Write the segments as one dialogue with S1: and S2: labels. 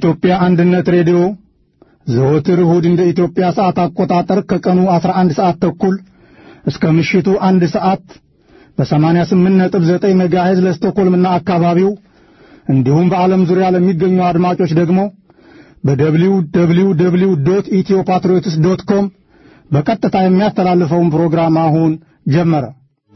S1: የኢትዮጵያ አንድነት ሬዲዮ ዘወትር እሁድ እንደ ኢትዮጵያ ሰዓት አቆጣጠር ከቀኑ 11 ሰዓት ተኩል እስከ ምሽቱ 1 ሰዓት በ88.9 ሜጋሄዝ ለስቶኮልምና አካባቢው እንዲሁም በዓለም ዙሪያ ለሚገኙ አድማጮች ደግሞ www.ethiopatriots.com በቀጥታ የሚያስተላልፈውን ፕሮግራም አሁን ጀመረ።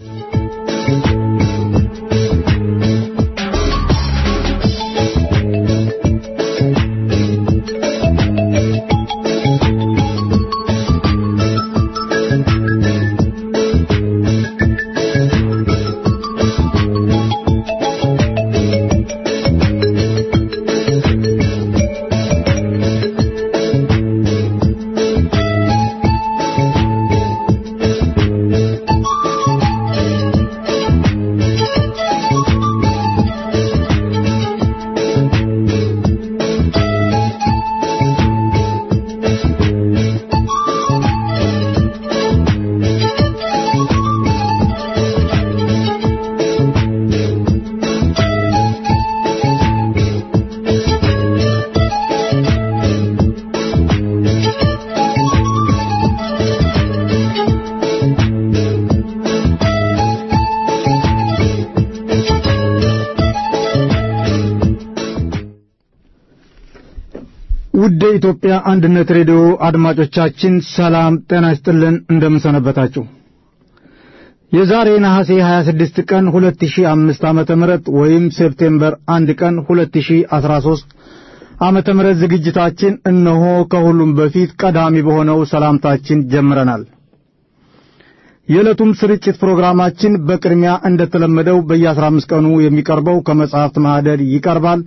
S1: ውድ የኢትዮጵያ አንድነት ሬዲዮ አድማጮቻችን ሰላም ጤና ይስጥልን እንደምን ሰነበታችሁ። የዛሬ ነሐሴ 26 ቀን 2005 ዓመተ ምህረት ወይም ሴፕቴምበር 1 ቀን 2013 ዓመተ ምህረት ዝግጅታችን እነሆ ከሁሉም በፊት ቀዳሚ በሆነው ሰላምታችን ጀምረናል። የዕለቱም ስርጭት ፕሮግራማችን በቅድሚያ እንደተለመደው በየ15 ቀኑ የሚቀርበው ከመጽሐፍት ማህደር ይቀርባል።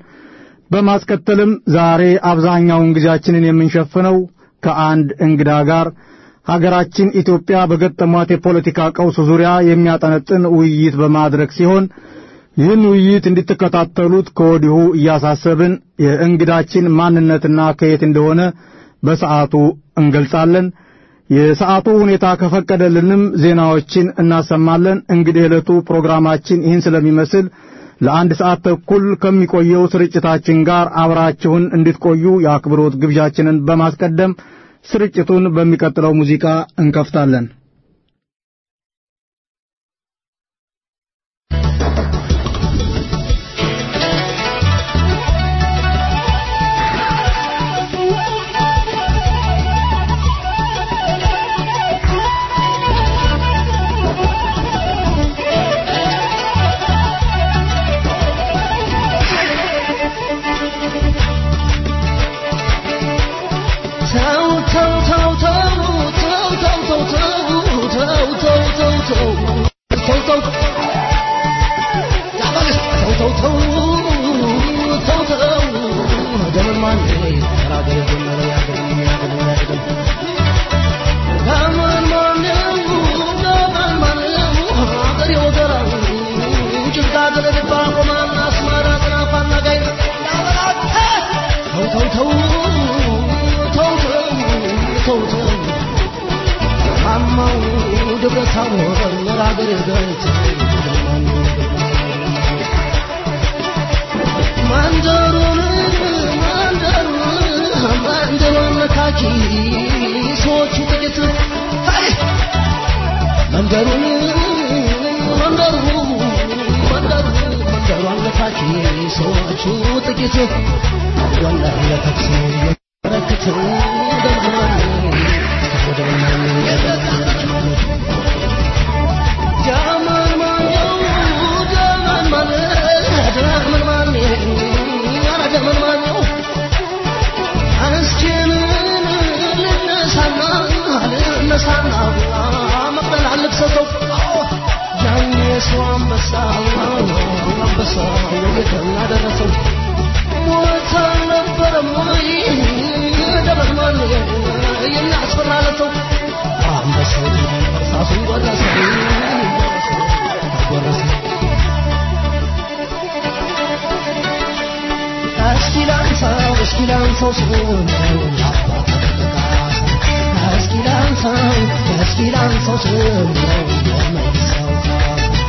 S1: በማስከተልም ዛሬ አብዛኛውን ጊዜያችንን የምንሸፍነው ከአንድ እንግዳ ጋር ሀገራችን ኢትዮጵያ በገጠሟት የፖለቲካ ቀውስ ዙሪያ የሚያጠነጥን ውይይት በማድረግ ሲሆን ይህን ውይይት እንድትከታተሉት ከወዲሁ እያሳሰብን የእንግዳችን ማንነትና ከየት እንደሆነ በሰዓቱ እንገልጻለን። የሰዓቱ ሁኔታ ከፈቀደልንም ዜናዎችን እናሰማለን። እንግዲህ ዕለቱ ፕሮግራማችን ይህን ስለሚመስል ለአንድ ሰዓት ተኩል ከሚቆየው ስርጭታችን ጋር አብራችሁን እንድትቆዩ የአክብሮት ግብዣችንን በማስቀደም ስርጭቱን በሚቀጥለው ሙዚቃ እንከፍታለን።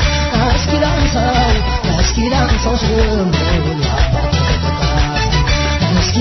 S2: Aski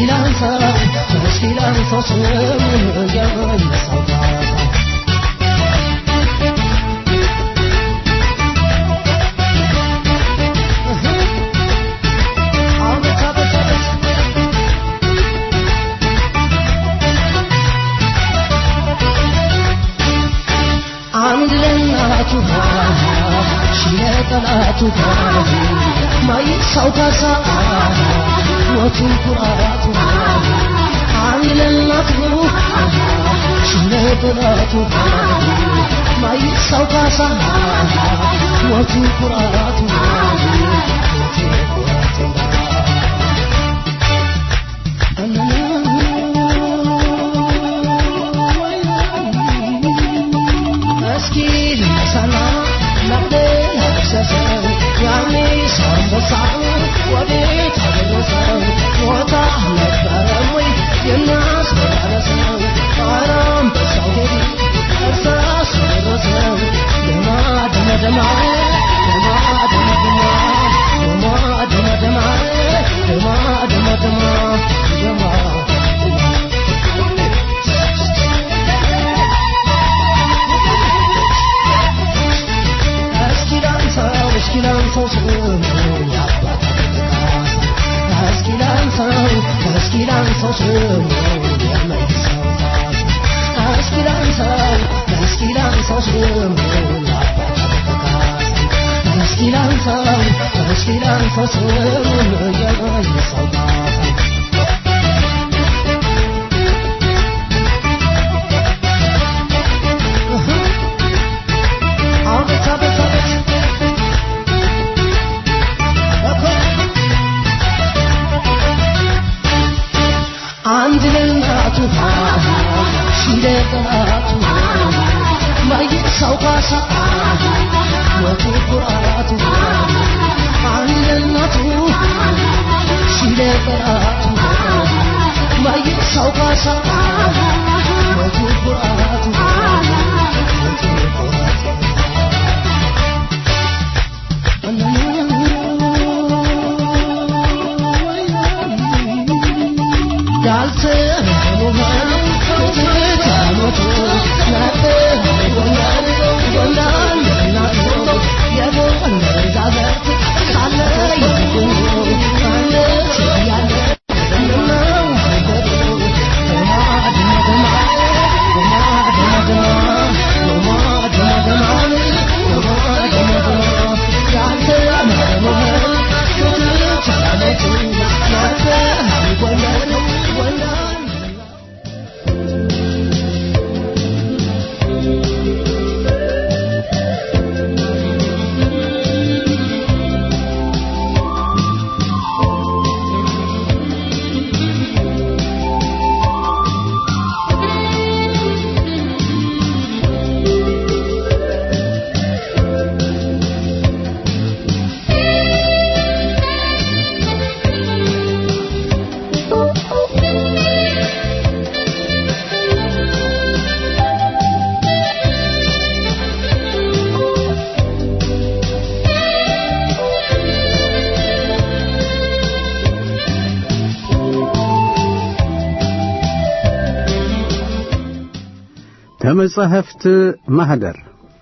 S2: ተመጽሐፍት ማህደር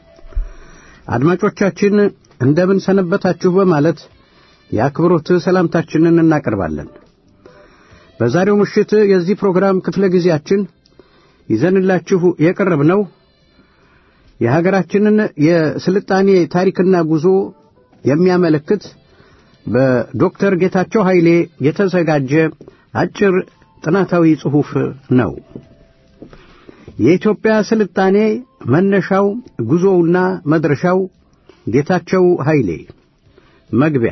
S2: አድማጮቻችን እንደምን ሰነበታችሁ በማለት የአክብሮት ሰላምታችንን እናቀርባለን። በዛሬው ምሽት የዚህ ፕሮግራም ክፍለ ጊዜያችን ይዘንላችሁ የቀረብነው የሀገራችንን የስልጣኔ ታሪክና ጉዞ የሚያመለክት በዶክተር ጌታቸው ኃይሌ የተዘጋጀ አጭር ጥናታዊ ጽሑፍ ነው። የኢትዮጵያ ስልጣኔ መነሻው ጉዞውና መድረሻው ጌታቸው ኃይሌ። መግቢያ።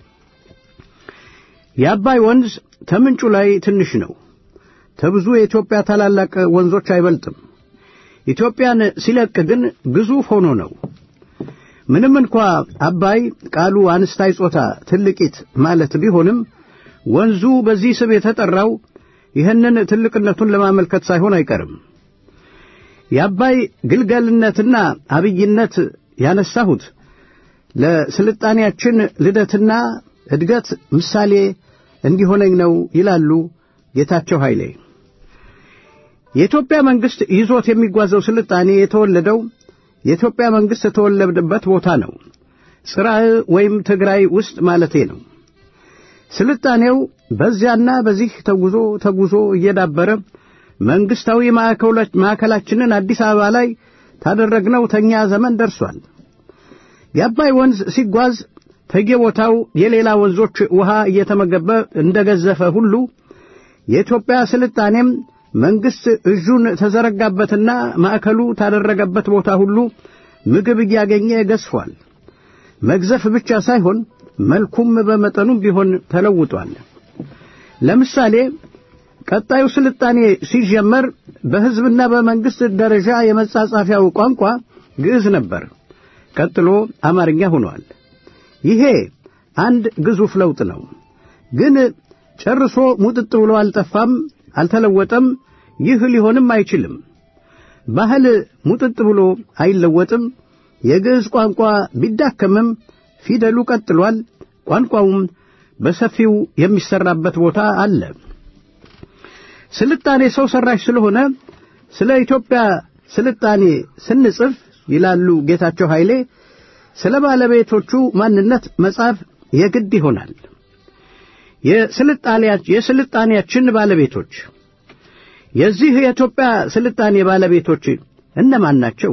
S2: የአባይ ወንዝ ከምንጩ ላይ ትንሽ ነው። ከብዙ የኢትዮጵያ ታላላቅ ወንዞች አይበልጥም። ኢትዮጵያን ሲለቅ ግን ግዙፍ ሆኖ ነው። ምንም እንኳ አባይ ቃሉ አንስታይ ጾታ ትልቂት ማለት ቢሆንም ወንዙ በዚህ ስም የተጠራው ይህንን ትልቅነቱን ለማመልከት ሳይሆን አይቀርም። የአባይ ግልገልነትና አብይነት ያነሳሁት ለስልጣኔያችን ልደትና እድገት ምሳሌ እንዲሆነኝ ነው ይላሉ ጌታቸው ኃይሌ። የኢትዮጵያ መንግስት ይዞት የሚጓዘው ስልጣኔ የተወለደው የኢትዮጵያ መንግስት የተወለደበት ቦታ ነው። ጽራዕ ወይም ትግራይ ውስጥ ማለቴ ነው። ስልጣኔው በዚያና በዚህ ተጉዞ እየዳበረ መንግስታዊ ማዕከላችንን አዲስ አበባ ላይ ታደረግነው ተኛ ዘመን ደርሷል። የአባይ ወንዝ ሲጓዝ ተየቦታው የሌላ ወንዞች ውሃ እየተመገበ እንደገዘፈ ሁሉ የኢትዮጵያ ስልጣኔም መንግስት እጁን ተዘረጋበትና ማዕከሉ ታደረገበት ቦታ ሁሉ ምግብ እያገኘ ገዝፏል። መግዘፍ ብቻ ሳይሆን መልኩም በመጠኑም ቢሆን ተለውጧል። ለምሳሌ ቀጣዩ ስልጣኔ ሲጀመር በህዝብና በመንግስት ደረጃ የመጻጻፊያው ቋንቋ ግዕዝ ነበር። ቀጥሎ አማርኛ ሆኗል። ይሄ አንድ ግዙፍ ለውጥ ነው። ግን ጨርሶ ሙጥጥ ብሎ አልጠፋም፣ አልተለወጠም። ይህ ሊሆንም አይችልም። ባህል ሙጥጥ ብሎ አይለወጥም። የግዕዝ ቋንቋ ቢዳከምም ፊደሉ ቀጥሏል። ቋንቋውም በሰፊው የሚሰራበት ቦታ አለ። ስልጣኔ ሰው ሰራሽ ስለሆነ ስለ ኢትዮጵያ ስልጣኔ ስንጽፍ ይላሉ ጌታቸው ኃይሌ ስለ ባለቤቶቹ ማንነት መጻፍ የግድ ይሆናል። የስልጣኔያችን ባለቤቶች የዚህ የኢትዮጵያ ስልጣኔ ባለቤቶች እነማን ናቸው?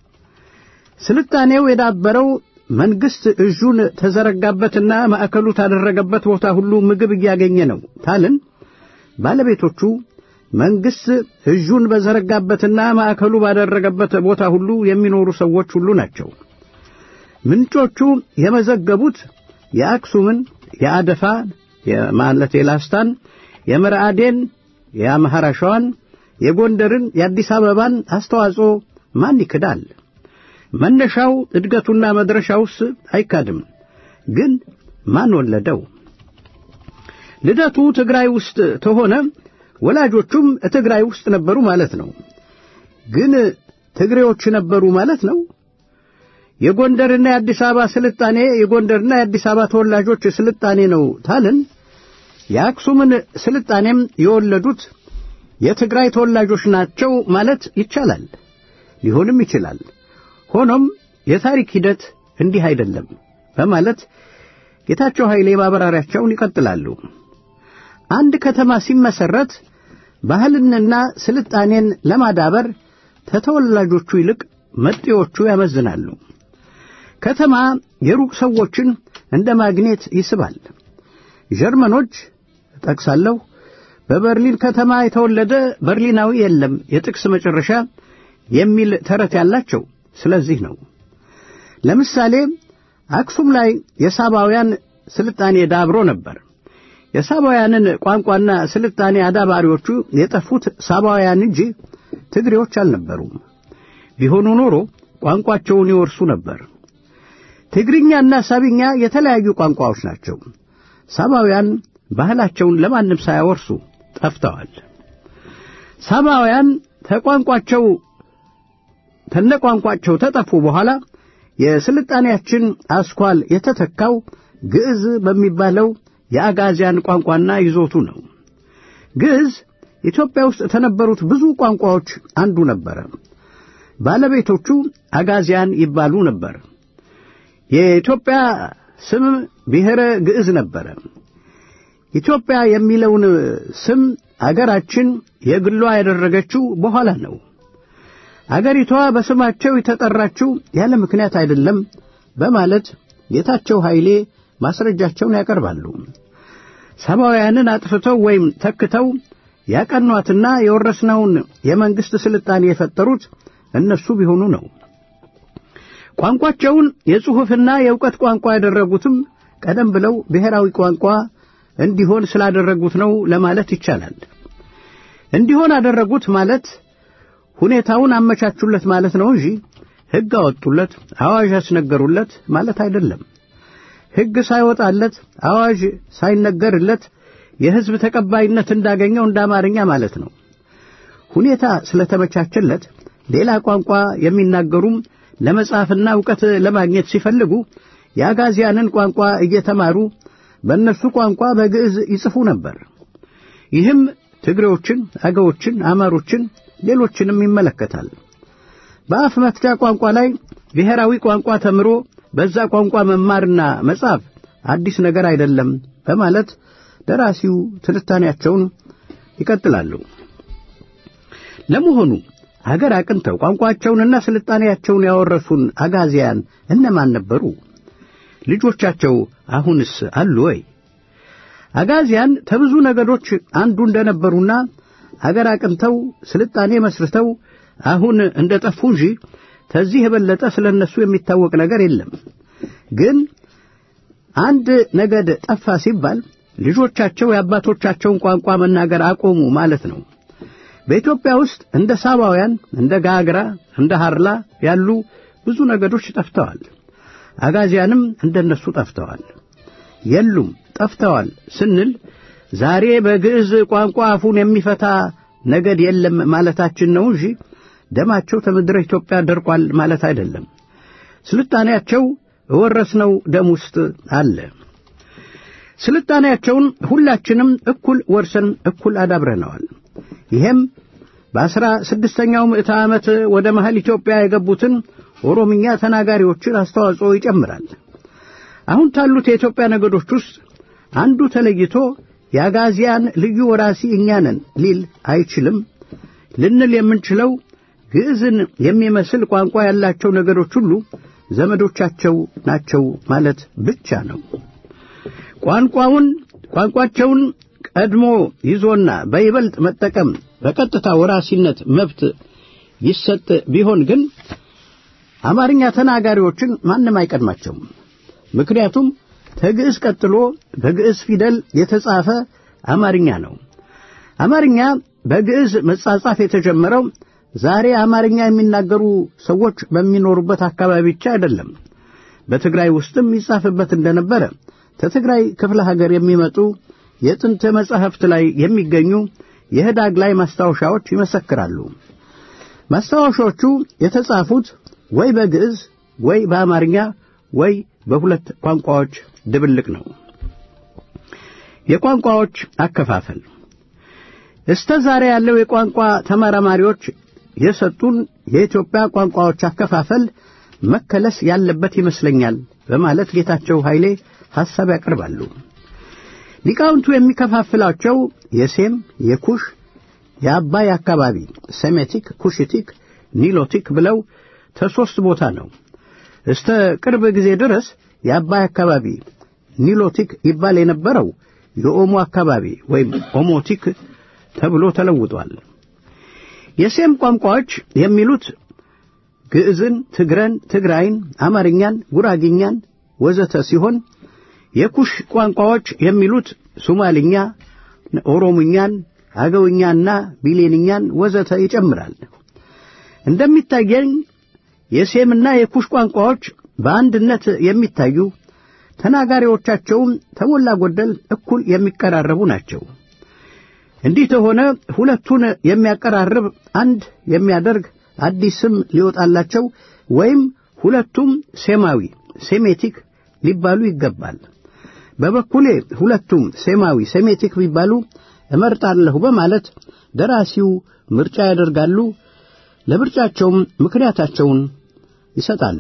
S2: ስልጣኔው የዳበረው መንግስት እጁን ተዘረጋበትና ማዕከሉ ታደረገበት ቦታ ሁሉ ምግብ እያገኘ ነው ታልን ባለቤቶቹ መንግስት እጁን በዘረጋበትና ማዕከሉ ባደረገበት ቦታ ሁሉ የሚኖሩ ሰዎች ሁሉ ናቸው። ምንጮቹ የመዘገቡት የአክሱምን፣ የአደፋ የማለት የላስታን፣ የመርዓዴን፣ የአምሐራሻዋን፣ የጎንደርን፣ የአዲስ አበባን አስተዋጽኦ ማን ይክዳል? መነሻው እድገቱና መድረሻውስ አይካድም። ግን ማን ወለደው? ልደቱ ትግራይ ውስጥ ተሆነ ወላጆቹም ትግራይ ውስጥ ነበሩ ማለት ነው። ግን ትግሬዎች ነበሩ ማለት ነው? የጎንደርና የአዲስ አበባ ስልጣኔ የጎንደርና የአዲስ አበባ ተወላጆች ስልጣኔ ነው ታልን የአክሱምን ስልጣኔም የወለዱት የትግራይ ተወላጆች ናቸው ማለት ይቻላል። ሊሆንም ይችላል። ሆኖም የታሪክ ሂደት እንዲህ አይደለም በማለት ጌታቸው ኃይሌ ማብራሪያቸውን ይቀጥላሉ። አንድ ከተማ ሲመሰረት ባህልንና ስልጣኔን ለማዳበር ተተወላጆቹ ይልቅ መጤዎቹ ያመዝናሉ። ከተማ የሩቅ ሰዎችን እንደ ማግኔት ይስባል። ጀርመኖች ጠቅሳለሁ በበርሊን ከተማ የተወለደ በርሊናዊ የለም የጥቅስ መጨረሻ የሚል ተረት ያላቸው ስለዚህ ነው። ለምሳሌ አክሱም ላይ የሳባውያን ስልጣኔ ዳብሮ ነበር። የሳባውያንን ቋንቋና ስልጣኔ አዳባሪዎቹ የጠፉት ሳባውያን እንጂ ትግሬዎች አልነበሩም። ቢሆኑ ኖሮ ቋንቋቸውን ይወርሱ ነበር። ትግርኛና ሳቢኛ የተለያዩ ቋንቋዎች ናቸው። ሳባውያን ባህላቸውን ለማንም ሳያወርሱ ጠፍተዋል። ሳባውያን ተነቋንቋቸው ተጠፉ በኋላ የስልጣኔያችን አስኳል የተተካው ግዕዝ በሚባለው የአጋዚያን ቋንቋና ይዞቱ ነው። ግዕዝ ኢትዮጵያ ውስጥ ተነበሩት ብዙ ቋንቋዎች አንዱ ነበር። ባለቤቶቹ አጋዚያን ይባሉ ነበር። የኢትዮጵያ ስም ብሔረ ግዕዝ ነበር። ኢትዮጵያ የሚለውን ስም አገራችን የግሏ ያደረገችው በኋላ ነው። አገሪቷ በስማቸው የተጠራችው ያለ ምክንያት አይደለም በማለት ጌታቸው ኃይሌ ማስረጃቸውን ያቀርባሉ። ሳባውያንን አጥፍተው ወይም ተክተው ያቀኗትና የወረስነውን የመንግስት ስልጣኔ የፈጠሩት እነሱ ቢሆኑ ነው። ቋንቋቸውን የጽሑፍና የእውቀት ቋንቋ ያደረጉትም ቀደም ብለው ብሔራዊ ቋንቋ እንዲሆን ስላደረጉት ነው ለማለት ይቻላል። እንዲሆን አደረጉት ማለት ሁኔታውን አመቻቹለት ማለት ነው እንጂ ሕግ አወጡለት፣ አዋጅ አስነገሩለት ማለት አይደለም። ሕግ ሳይወጣለት አዋጅ ሳይነገርለት የሕዝብ ተቀባይነት እንዳገኘው እንደ አማርኛ ማለት ነው። ሁኔታ ስለተመቻቸለት ሌላ ቋንቋ የሚናገሩም ለመጻፍና ዕውቀት ለማግኘት ሲፈልጉ የአጋዚያንን ቋንቋ እየተማሩ በእነሱ ቋንቋ በግዕዝ ይጽፉ ነበር። ይህም ትግሬዎችን፣ አገዎችን፣ አማሮችን፣ ሌሎችንም ይመለከታል። በአፍ መፍቻ ቋንቋ ላይ ብሔራዊ ቋንቋ ተምሮ በዛ ቋንቋ መማርና መጻፍ አዲስ ነገር አይደለም በማለት ደራሲው ትንታኔያቸውን ይቀጥላሉ። ለመሆኑ አገር አቅንተው ቋንቋቸውንና ስልጣኔያቸውን ያወረሱን አጋዚያን እነማን ነበሩ? ልጆቻቸው አሁንስ አሉ ወይ? አጋዚያን ተብዙ ነገዶች አንዱ እንደነበሩና አገር አቅንተው ስልጣኔ መስርተው አሁን እንደጠፉ እንጂ ከዚህ የበለጠ ስለነሱ የሚታወቅ ነገር የለም። ግን አንድ ነገድ ጠፋ ሲባል ልጆቻቸው የአባቶቻቸውን ቋንቋ መናገር አቆሙ ማለት ነው። በኢትዮጵያ ውስጥ እንደ ሳባውያን፣ እንደ ጋግራ፣ እንደ ሐርላ ያሉ ብዙ ነገዶች ጠፍተዋል። አጋዚያንም እንደነሱ ጠፍተዋል። የሉም ጠፍተዋል ስንል ዛሬ በግዕዝ ቋንቋ አፉን የሚፈታ ነገድ የለም ማለታችን ነው እንጂ ደማቸው ከምድረ ኢትዮጵያ ደርቋል ማለት አይደለም። ስልጣኔያቸው ወረስነው ደም ውስጥ አለ። ስልጣኔያቸውን ሁላችንም እኩል ወርሰን እኩል አዳብረነዋል። ይሄም በ16ኛው ምዕተ ዓመት ወደ መሃል ኢትዮጵያ የገቡትን ኦሮምኛ ተናጋሪዎችን አስተዋጽኦ ይጨምራል። አሁን ታሉት የኢትዮጵያ ነገዶች ውስጥ አንዱ ተለይቶ የአጋዚያን ልዩ ወራሲ እኛ ነን ሊል አይችልም። ልንል የምንችለው ግዕዝን የሚመስል ቋንቋ ያላቸው ነገዶች ሁሉ ዘመዶቻቸው ናቸው ማለት ብቻ ነው። ቋንቋቸውን ቀድሞ ይዞና በይበልጥ መጠቀም በቀጥታ ወራሲነት መብት ይሰጥ ቢሆን ግን አማርኛ ተናጋሪዎችን ማንም አይቀድማቸውም። ምክንያቱም ከግዕዝ ቀጥሎ በግዕዝ ፊደል የተጻፈ አማርኛ ነው። አማርኛ በግዕዝ መጻጻፍ የተጀመረው ዛሬ አማርኛ የሚናገሩ ሰዎች በሚኖሩበት አካባቢ ብቻ አይደለም። በትግራይ ውስጥም ይጻፍበት እንደነበረ ከትግራይ ክፍለ ሀገር የሚመጡ የጥንት መጻሕፍት ላይ የሚገኙ የህዳግ ላይ ማስታወሻዎች ይመሰክራሉ። ማስታወሻዎቹ የተጻፉት ወይ በግዕዝ ወይ በአማርኛ ወይ በሁለት ቋንቋዎች ድብልቅ ነው። የቋንቋዎች አከፋፈል እስከ ዛሬ ያለው የቋንቋ ተመራማሪዎች የሰጡን የኢትዮጵያ ቋንቋዎች አከፋፈል መከለስ ያለበት ይመስለኛል በማለት ጌታቸው ኃይሌ ሐሳብ ያቀርባሉ። ሊቃውንቱ የሚከፋፍላቸው የሴም፣ የኩሽ፣ የአባይ አካባቢ ሴሜቲክ፣ ኩሽቲክ፣ ኒሎቲክ ብለው ከሶስት ቦታ ነው። እስከ ቅርብ ጊዜ ድረስ የአባይ አካባቢ ኒሎቲክ ይባል የነበረው የኦሞ አካባቢ ወይም ኦሞቲክ ተብሎ ተለውጧል። የሴም ቋንቋዎች የሚሉት ግዕዝን፣ ትግረን፣ ትግራይን፣ አማርኛን፣ ጉራግኛን ወዘተ ሲሆን የኩሽ ቋንቋዎች የሚሉት ሶማሊኛ፣ ኦሮሞኛን፣ አገውኛና ቢሌንኛን ወዘተ ይጨምራል። እንደሚታየኝ የሴምና የኩሽ ቋንቋዎች በአንድነት የሚታዩ ተናጋሪዎቻቸውም ተሞላ ጎደል እኩል የሚቀራረቡ ናቸው። እንዲህ ተሆነ ሁለቱን የሚያቀራርብ አንድ የሚያደርግ አዲስ ስም ሊወጣላቸው ወይም ሁለቱም ሴማዊ ሴሜቲክ ሊባሉ ይገባል። በበኩሌ ሁለቱም ሴማዊ ሴሜቲክ ቢባሉ እመርጣለሁ በማለት ደራሲው ምርጫ ያደርጋሉ። ለምርጫቸውም ምክንያታቸውን ይሰጣሉ።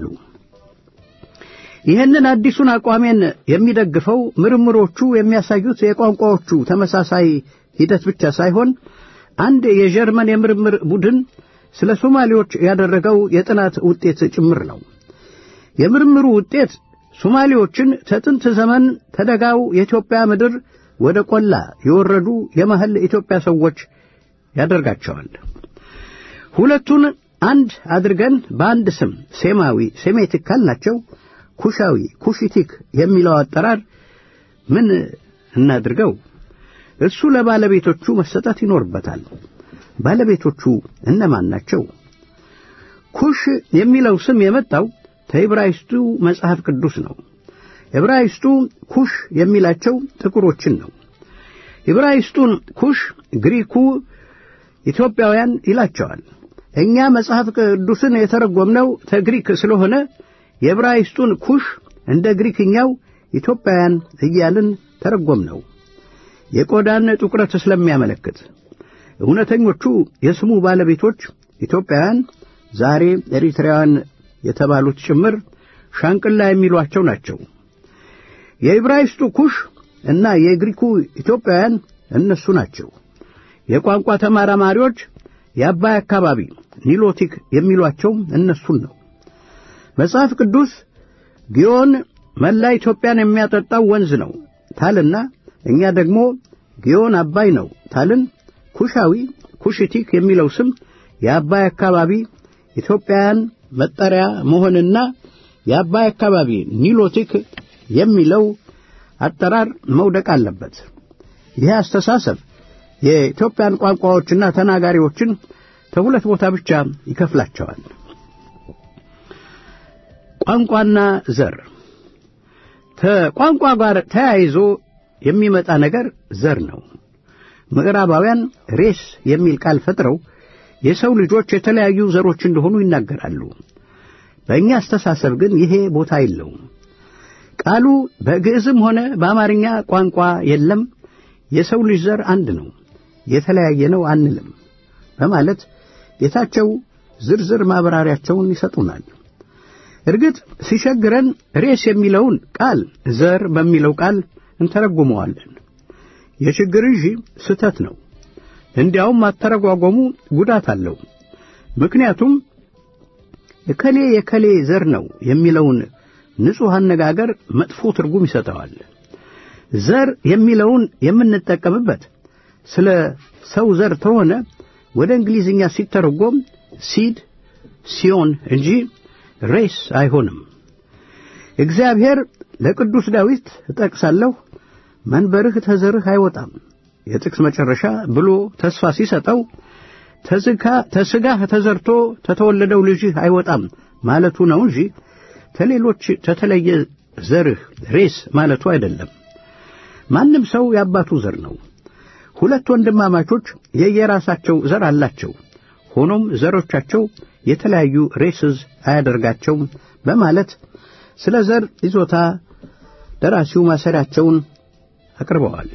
S2: ይህንን አዲሱን አቋሜን የሚደግፈው ምርምሮቹ የሚያሳዩት የቋንቋዎቹ ተመሳሳይ ሂደት ብቻ ሳይሆን አንድ የጀርመን የምርምር ቡድን ስለ ሶማሌዎች ያደረገው የጥናት ውጤት ጭምር ነው። የምርምሩ ውጤት ሶማሌዎችን ከጥንት ዘመን ተደጋው የኢትዮጵያ ምድር ወደ ቆላ የወረዱ የመሃል ኢትዮጵያ ሰዎች ያደርጋቸዋል። ሁለቱን አንድ አድርገን በአንድ ስም ሴማዊ ሴሜቲክ ካልናቸው ኩሻዊ ኩሽቲክ የሚለው አጠራር ምን እናድርገው? እሱ ለባለቤቶቹ መሰጠት ይኖርበታል። ባለቤቶቹ እነማን ናቸው? ኩሽ የሚለው ስም የመጣው ከዕብራይስጡ መጽሐፍ ቅዱስ ነው። ዕብራይስጡ ኩሽ የሚላቸው ጥቁሮችን ነው። ዕብራይስጡን ኩሽ ግሪኩ ኢትዮጵያውያን ይላቸዋል። እኛ መጽሐፍ ቅዱስን የተረጎምነው ከግሪክ ስለሆነ የዕብራይስጡን ኩሽ እንደ ግሪክኛው ኢትዮጵያውያን እያልን ተረጎምነው። የቆዳን ጥቁረት ስለሚያመለክት እውነተኞቹ የስሙ ባለቤቶች ኢትዮጵያውያን ዛሬ ኤሪትራውያን የተባሉት ጭምር ሻንቅላ የሚሏቸው ናቸው። የዕብራይስጡ ኩሽ እና የግሪኩ ኢትዮጵያውያን እነሱ ናቸው። የቋንቋ ተመራማሪዎች የአባይ አካባቢ ኒሎቲክ የሚሏቸው እነሱን ነው። መጽሐፍ ቅዱስ ጊዮን መላ ኢትዮጵያን የሚያጠጣው ወንዝ ነው ታልና እኛ ደግሞ ጊዮን አባይ ነው ታልን። ኩሻዊ ኩሽቲክ የሚለው ስም የአባይ አካባቢ ኢትዮጵያን መጠሪያ መሆንና የአባይ አካባቢ ኒሎቲክ የሚለው አጠራር መውደቅ አለበት። ይህ አስተሳሰብ የኢትዮጵያን ቋንቋዎችና ተናጋሪዎችን ከሁለት ቦታ ብቻ ይከፍላቸዋል። ቋንቋና ዘር። ከቋንቋ ጋር ተያይዞ የሚመጣ ነገር ዘር ነው። ምዕራባውያን ሬስ የሚል ቃል ፈጥረው የሰው ልጆች የተለያዩ ዘሮች እንደሆኑ ይናገራሉ። በእኛ አስተሳሰብ ግን ይሄ ቦታ የለውም። ቃሉ በግዕዝም ሆነ በአማርኛ ቋንቋ የለም። የሰው ልጅ ዘር አንድ ነው፣ የተለያየ ነው አንልም በማለት ጌታቸው ዝርዝር ማብራሪያቸውን ይሰጡናል። እርግጥ ሲሸግረን ሬስ የሚለውን ቃል ዘር በሚለው ቃል እንተረጉመዋለን። የችግር እንጂ ስተት ነው። እንዲያውም አተረጓጎሙ ጉዳት አለው። ምክንያቱም የከሌ ዘር ነው የሚለውን ንጹሕ አነጋገር መጥፎ ትርጉም ይሰጠዋል። ዘር የሚለውን የምንጠቀምበት ስለ ሰው ዘር ተሆነ ወደ እንግሊዝኛ ሲተረጎም ሲድ ሲዮን እንጂ ሬስ አይሆንም። እግዚአብሔር ለቅዱስ ዳዊት እጠቅሳለሁ መንበርህ ተዘርህ አይወጣም የጥቅስ መጨረሻ ብሎ ተስፋ ሲሰጠው ተስጋህ ተዘርቶ ተተወለደው ልጅህ አይወጣም ማለቱ ነው እንጂ ከሌሎች ተተለየ ዘርህ ሬስ ማለቱ አይደለም። ማንም ሰው ያባቱ ዘር ነው። ሁለት ወንድማማቾች የየራሳቸው ዘር አላቸው። ሆኖም ዘሮቻቸው የተለያዩ ሬስዝ አያደርጋቸውም በማለት ስለ ዘር ይዞታ ደራሲው ማሰሪያቸውን አቅርበዋል።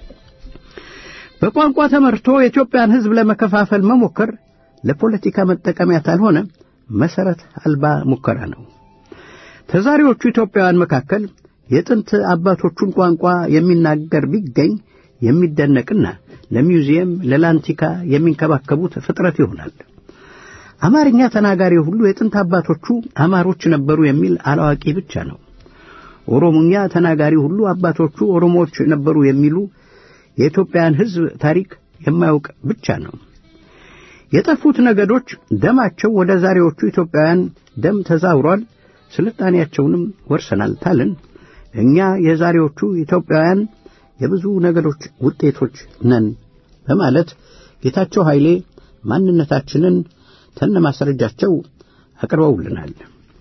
S2: በቋንቋ ተመርቶ የኢትዮጵያን ሕዝብ ለመከፋፈል መሞከር ለፖለቲካ መጠቀሚያ ካልሆነ መሰረት አልባ ሙከራ ነው። ተዛሪዎቹ ኢትዮጵያውያን መካከል የጥንት አባቶቹን ቋንቋ የሚናገር ቢገኝ የሚደነቅና ለሚውዚየም ለላንቲካ የሚንከባከቡት ፍጥረት ይሆናል። አማርኛ ተናጋሪ ሁሉ የጥንት አባቶቹ አማሮች ነበሩ የሚል አላዋቂ ብቻ ነው። ኦሮሞኛ ተናጋሪ ሁሉ አባቶቹ ኦሮሞዎች ነበሩ የሚሉ የኢትዮጵያን ሕዝብ ታሪክ የማያውቅ ብቻ ነው። የጠፉት ነገዶች ደማቸው ወደ ዛሬዎቹ ኢትዮጵያውያን ደም ተዛውሯል፣ ስልጣኔያቸውንም ወርሰናል ታልን እኛ የዛሬዎቹ ኢትዮጵያውያን የብዙ ነገዶች ውጤቶች ነን በማለት ጌታቸው ኃይሌ ማንነታችንን ተነማስረጃቸው አቅርበውልናል።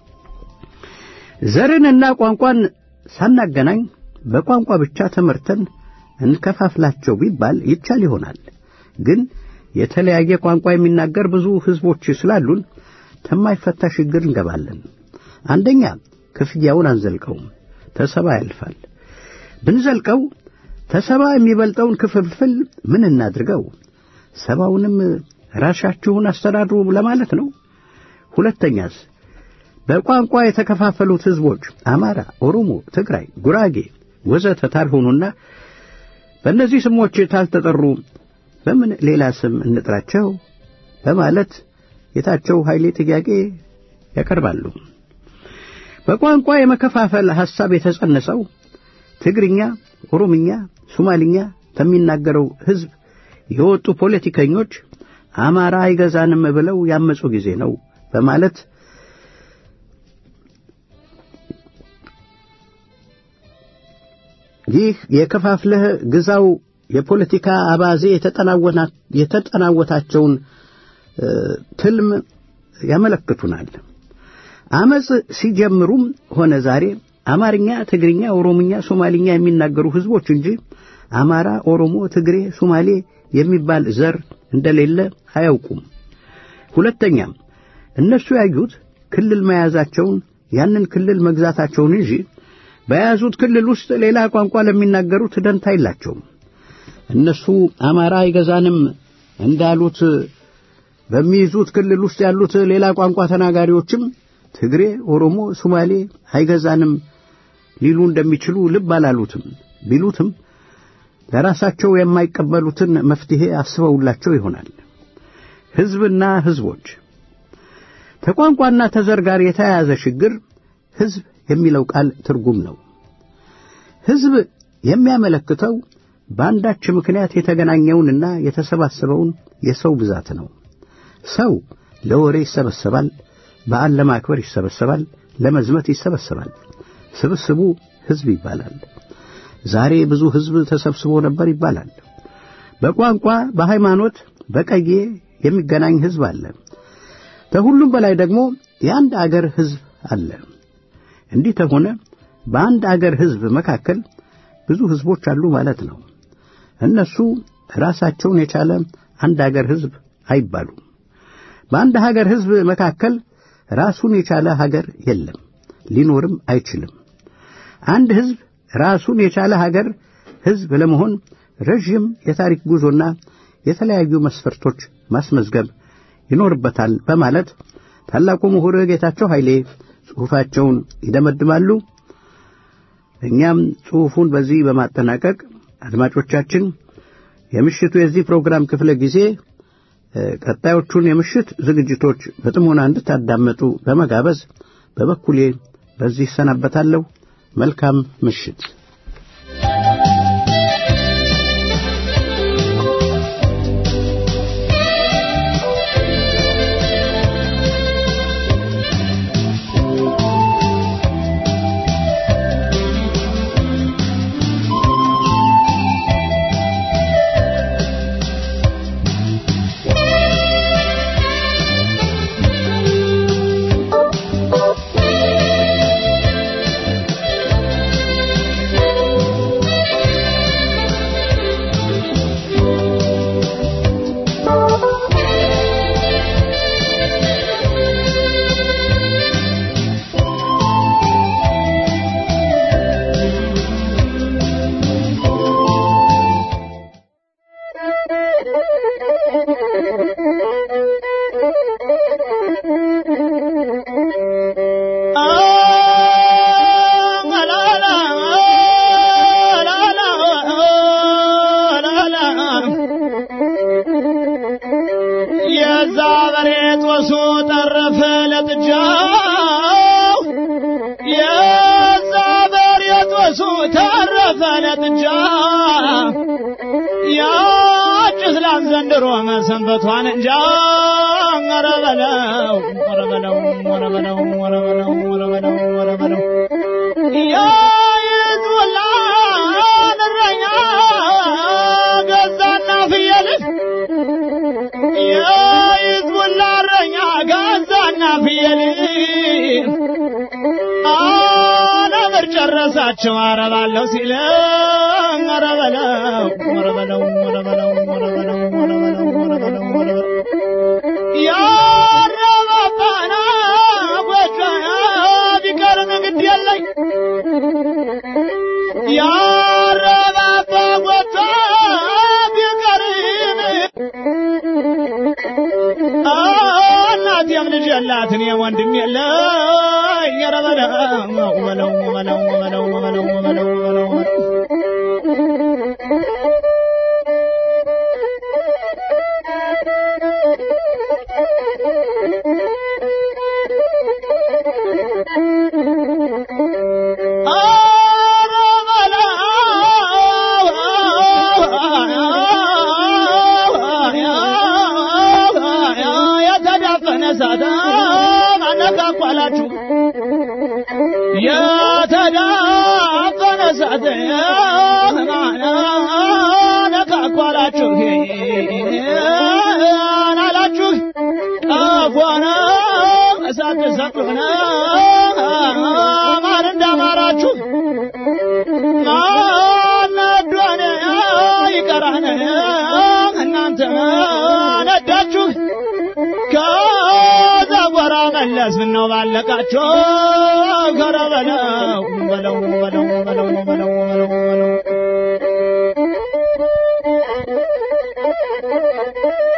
S2: ዘርንና ቋንቋን ሳናገናኝ በቋንቋ ብቻ ተመርተን እንከፋፍላቸው ቢባል ይቻል ይሆናል። ግን የተለያየ ቋንቋ የሚናገር ብዙ ህዝቦች ስላሉን ተማይፈታ ችግር እንገባለን። አንደኛ ክፍያውን አንዘልቀውም፣ ተሰባ ያልፋል። ብንዘልቀው ተሰባ የሚበልጠውን ክፍፍል ምን እናድርገው? ሰባውንም ራሳችሁን አስተዳድሩ ለማለት ነው። ሁለተኛስ በቋንቋ የተከፋፈሉት ህዝቦች አማራ፣ ኦሮሞ፣ ትግራይ፣ ጉራጌ ወዘተ ታልሆኑና በእነዚህ ስሞች ታልተጠሩ በምን ሌላ ስም እንጥራቸው በማለት ጌታቸው ኃይሌ ጥያቄ ያቀርባሉ። በቋንቋ የመከፋፈል ሐሳብ የተጸነሰው ትግርኛ፣ ኦሮምኛ፣ ሶማሊኛ ከሚናገረው ህዝብ የወጡ ፖለቲከኞች አማራ አይገዛንም ብለው ያመጹ ጊዜ ነው በማለት ይህ የከፋፍለህ ግዛው የፖለቲካ አባዜ የተጠናወታቸውን ትልም ያመለክቱናል። አመጽ ሲጀምሩም ሆነ ዛሬ አማርኛ፣ ትግርኛ፣ ኦሮምኛ፣ ሶማሊኛ የሚናገሩ ህዝቦች እንጂ አማራ፣ ኦሮሞ፣ ትግሬ፣ ሶማሌ የሚባል ዘር እንደሌለ አያውቁም። ሁለተኛም እነሱ ያዩት ክልል መያዛቸውን ያንን ክልል መግዛታቸውን እንጂ በያዙት ክልል ውስጥ ሌላ ቋንቋ ለሚናገሩት ደንታ የላቸውም። እነሱ አማራ አይገዛንም እንዳሉት በሚይዙት ክልል ውስጥ ያሉት ሌላ ቋንቋ ተናጋሪዎችም ትግሬ፣ ኦሮሞ፣ ሶማሌ አይገዛንም ሊሉ እንደሚችሉ ልብ አላሉትም። ቢሉትም ለራሳቸው የማይቀበሉትን መፍትሄ አስበውላቸው ይሆናል። ሕዝብና ሕዝቦች ተቋንቋና ተዘር ጋር የተያያዘ ችግር ሕዝብ የሚለው ቃል ትርጉም ነው። ሕዝብ የሚያመለክተው በአንዳች ምክንያት የተገናኘውንና የተሰባሰበውን የሰው ብዛት ነው። ሰው ለወሬ ይሰበሰባል፣ በዓል ለማክበር ይሰበሰባል፣ ለመዝመት ይሰበሰባል። ስብስቡ ሕዝብ ይባላል። ዛሬ ብዙ ሕዝብ ተሰብስቦ ነበር ይባላል። በቋንቋ፣ በሃይማኖት፣ በቀዬ የሚገናኝ ሕዝብ አለ። ከሁሉም በላይ ደግሞ የአንድ አገር ሕዝብ አለ። እንዲህ ተሆነ በአንድ አገር ሕዝብ መካከል ብዙ ሕዝቦች አሉ ማለት ነው። እነሱ ራሳቸውን የቻለ አንድ አገር ሕዝብ አይባሉም። በአንድ ሀገር ሕዝብ መካከል ራሱን የቻለ ሀገር የለም፣ ሊኖርም አይችልም። አንድ ሕዝብ ራሱን የቻለ ሀገር ሕዝብ ለመሆን ረጅም የታሪክ ጉዞና የተለያዩ መስፈርቶች ማስመዝገብ ይኖርበታል በማለት ታላቁ ምሁር ጌታቸው ኃይሌ ጽሑፋቸውን ይደመድማሉ። እኛም ጽሑፉን በዚህ በማጠናቀቅ አድማጮቻችን የምሽቱ የዚህ ፕሮግራም ክፍለ ጊዜ ቀጣዮቹን የምሽት ዝግጅቶች በጥሞና እንድታዳመጡ በመጋበዝ በበኩሌ በዚህ ሰናበታለሁ። መልካም ምሽት።
S3: ጨረሳቸው አረባለው ሲለ አረባለው ወረበለው ወረበለው ወረበለው ወረበለው ወረበለው ያረባባና ወጣ ቢቀርም ግድ የለኝ ያረባባ ወጣ ቢቀርም እናቴም ልጅ የላትን የወንድም የለኝ ያረባለው ወለው ወለው ወለው ወለው ወለው ወለው የተዳፈነ ሳተና ነካኳላችሁ ናላችሁ አፏና እሳት ሰጥቶና ማር እንዳማራችሁ ማነዶነ ይቀራነ እናንተ ነዳችሁ ከዘወራ መለስ ነው ባለቃችሁ ከረበለው በለው በለው በለው በለው በለው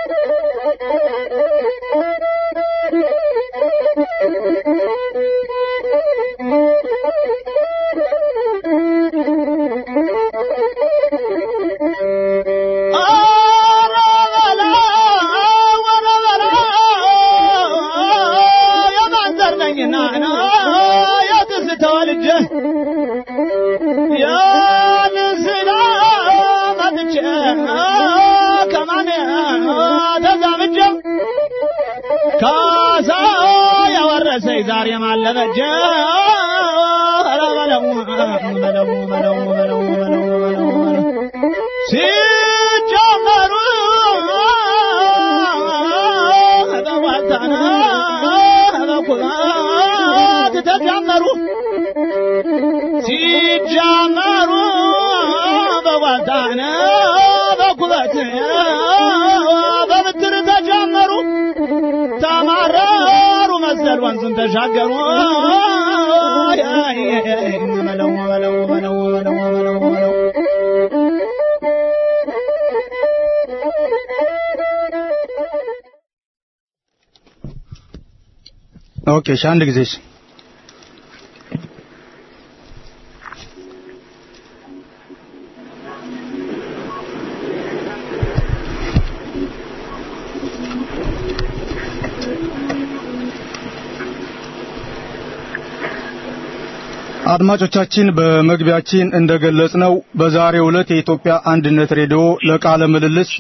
S3: ሰይ ዛሬ ማለበጀ መለው ሲጀመሩ በዋልታና በኩራት ተጀመሩ ሲጀመሩ በዋልታና በኩራት በምትር ተጀመሩ ተማረሩ መሰል ወንዙን ተሻገሩ መለው
S1: ኦኬ አንድ ጊዜሽ አድማጮቻችን በመግቢያችን እንደገለጽነው በዛሬው ዕለት የኢትዮጵያ አንድነት ሬዲዮ ለቃለ ምልልስ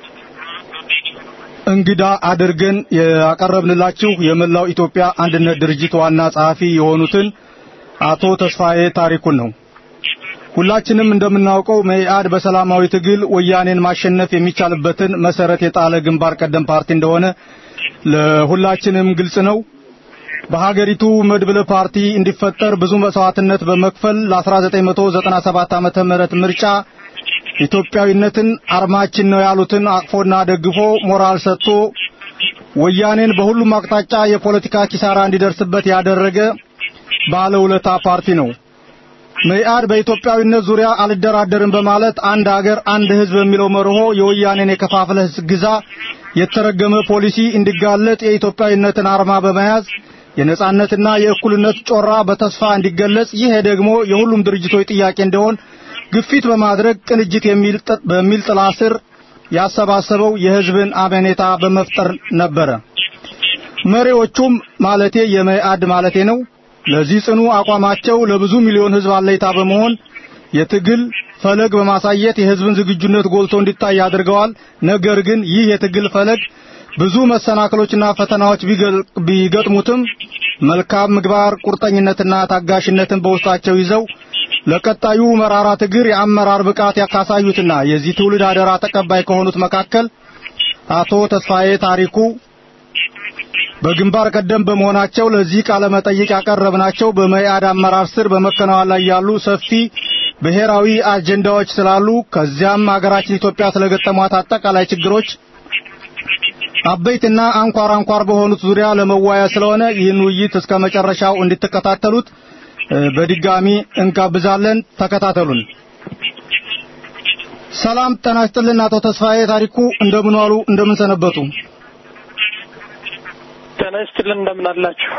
S1: እንግዳ አድርገን ያቀረብንላችሁ የመላው ኢትዮጵያ አንድነት ድርጅት ዋና ጸሐፊ የሆኑትን አቶ ተስፋዬ ታሪኩን ነው። ሁላችንም እንደምናውቀው መኢአድ በሰላማዊ ትግል ወያኔን ማሸነፍ የሚቻልበትን መሰረት የጣለ ግንባር ቀደም ፓርቲ እንደሆነ ለሁላችንም ግልጽ ነው። በሀገሪቱ መድብለ ፓርቲ እንዲፈጠር ብዙ መስዋዕትነት በመክፈል ለ1997 ዓመተ ምህረት ምርጫ ኢትዮጵያዊነትን አርማችን ነው ያሉትን አቅፎና ደግፎ ሞራል ሰጥቶ ወያኔን በሁሉም አቅጣጫ የፖለቲካ ኪሳራ እንዲደርስበት ያደረገ ባለውለታ ፓርቲ ነው። መኢአድ በኢትዮጵያዊነት ዙሪያ አልደራደርም በማለት አንድ ሀገር አንድ ህዝብ የሚለው መርሆ የወያኔን የከፋፍለህ ግዛ የተረገመ ፖሊሲ እንዲጋለጥ የኢትዮጵያዊነትን አርማ በመያዝ የነጻነትና የእኩልነት ጮራ በተስፋ እንዲገለጽ ይሄ ደግሞ የሁሉም ድርጅቶች ጥያቄ እንደሆነ ግፊት በማድረግ ቅንጅት በሚል ጥላ ስር ያሰባሰበው የህዝብን አመኔታ በመፍጠር ነበር። መሪዎቹም ማለቴ የመኢአድ ማለቴ ነው ለዚህ ጽኑ አቋማቸው ለብዙ ሚሊዮን ህዝብ አለይታ በመሆን የትግል ፈለግ በማሳየት የህዝብን ዝግጁነት ጎልቶ እንዲታይ አድርገዋል። ነገር ግን ይህ የትግል ፈለግ ብዙ መሰናክሎችና ፈተናዎች ቢገጥሙትም መልካም ምግባር ቁርጠኝነትና ታጋሽነትን በውስጣቸው ይዘው ለቀጣዩ መራራ ትግል የአመራር ብቃት ያካሳዩትና የዚህ ትውልድ አደራ ተቀባይ ከሆኑት መካከል አቶ ተስፋዬ ታሪኩ በግንባር ቀደም በመሆናቸው ለዚህ ቃለ መጠይቅ ያቀረብናቸው በመኢአድ አመራር ስር በመከናወን ላይ ያሉ ሰፊ ብሔራዊ አጀንዳዎች ስላሉ ከዚያም ሀገራችን ኢትዮጵያ ስለገጠሟት አጠቃላይ ችግሮች አበይትና አንኳር በሆኑት ዙሪያ ለመወያያ ስለሆነ ይህን ውይይት እስከ መጨረሻው እንድትከታተሉት በድጋሚ እንጋብዛለን። ተከታተሉን። ሰላም ጤና ይስጥልን አቶ ተስፋዬ ታሪኩ እንደምን ዋሉ እንደምን ሰነበቱ?
S4: ጤና ይስጥልን እንደምን አላችሁ?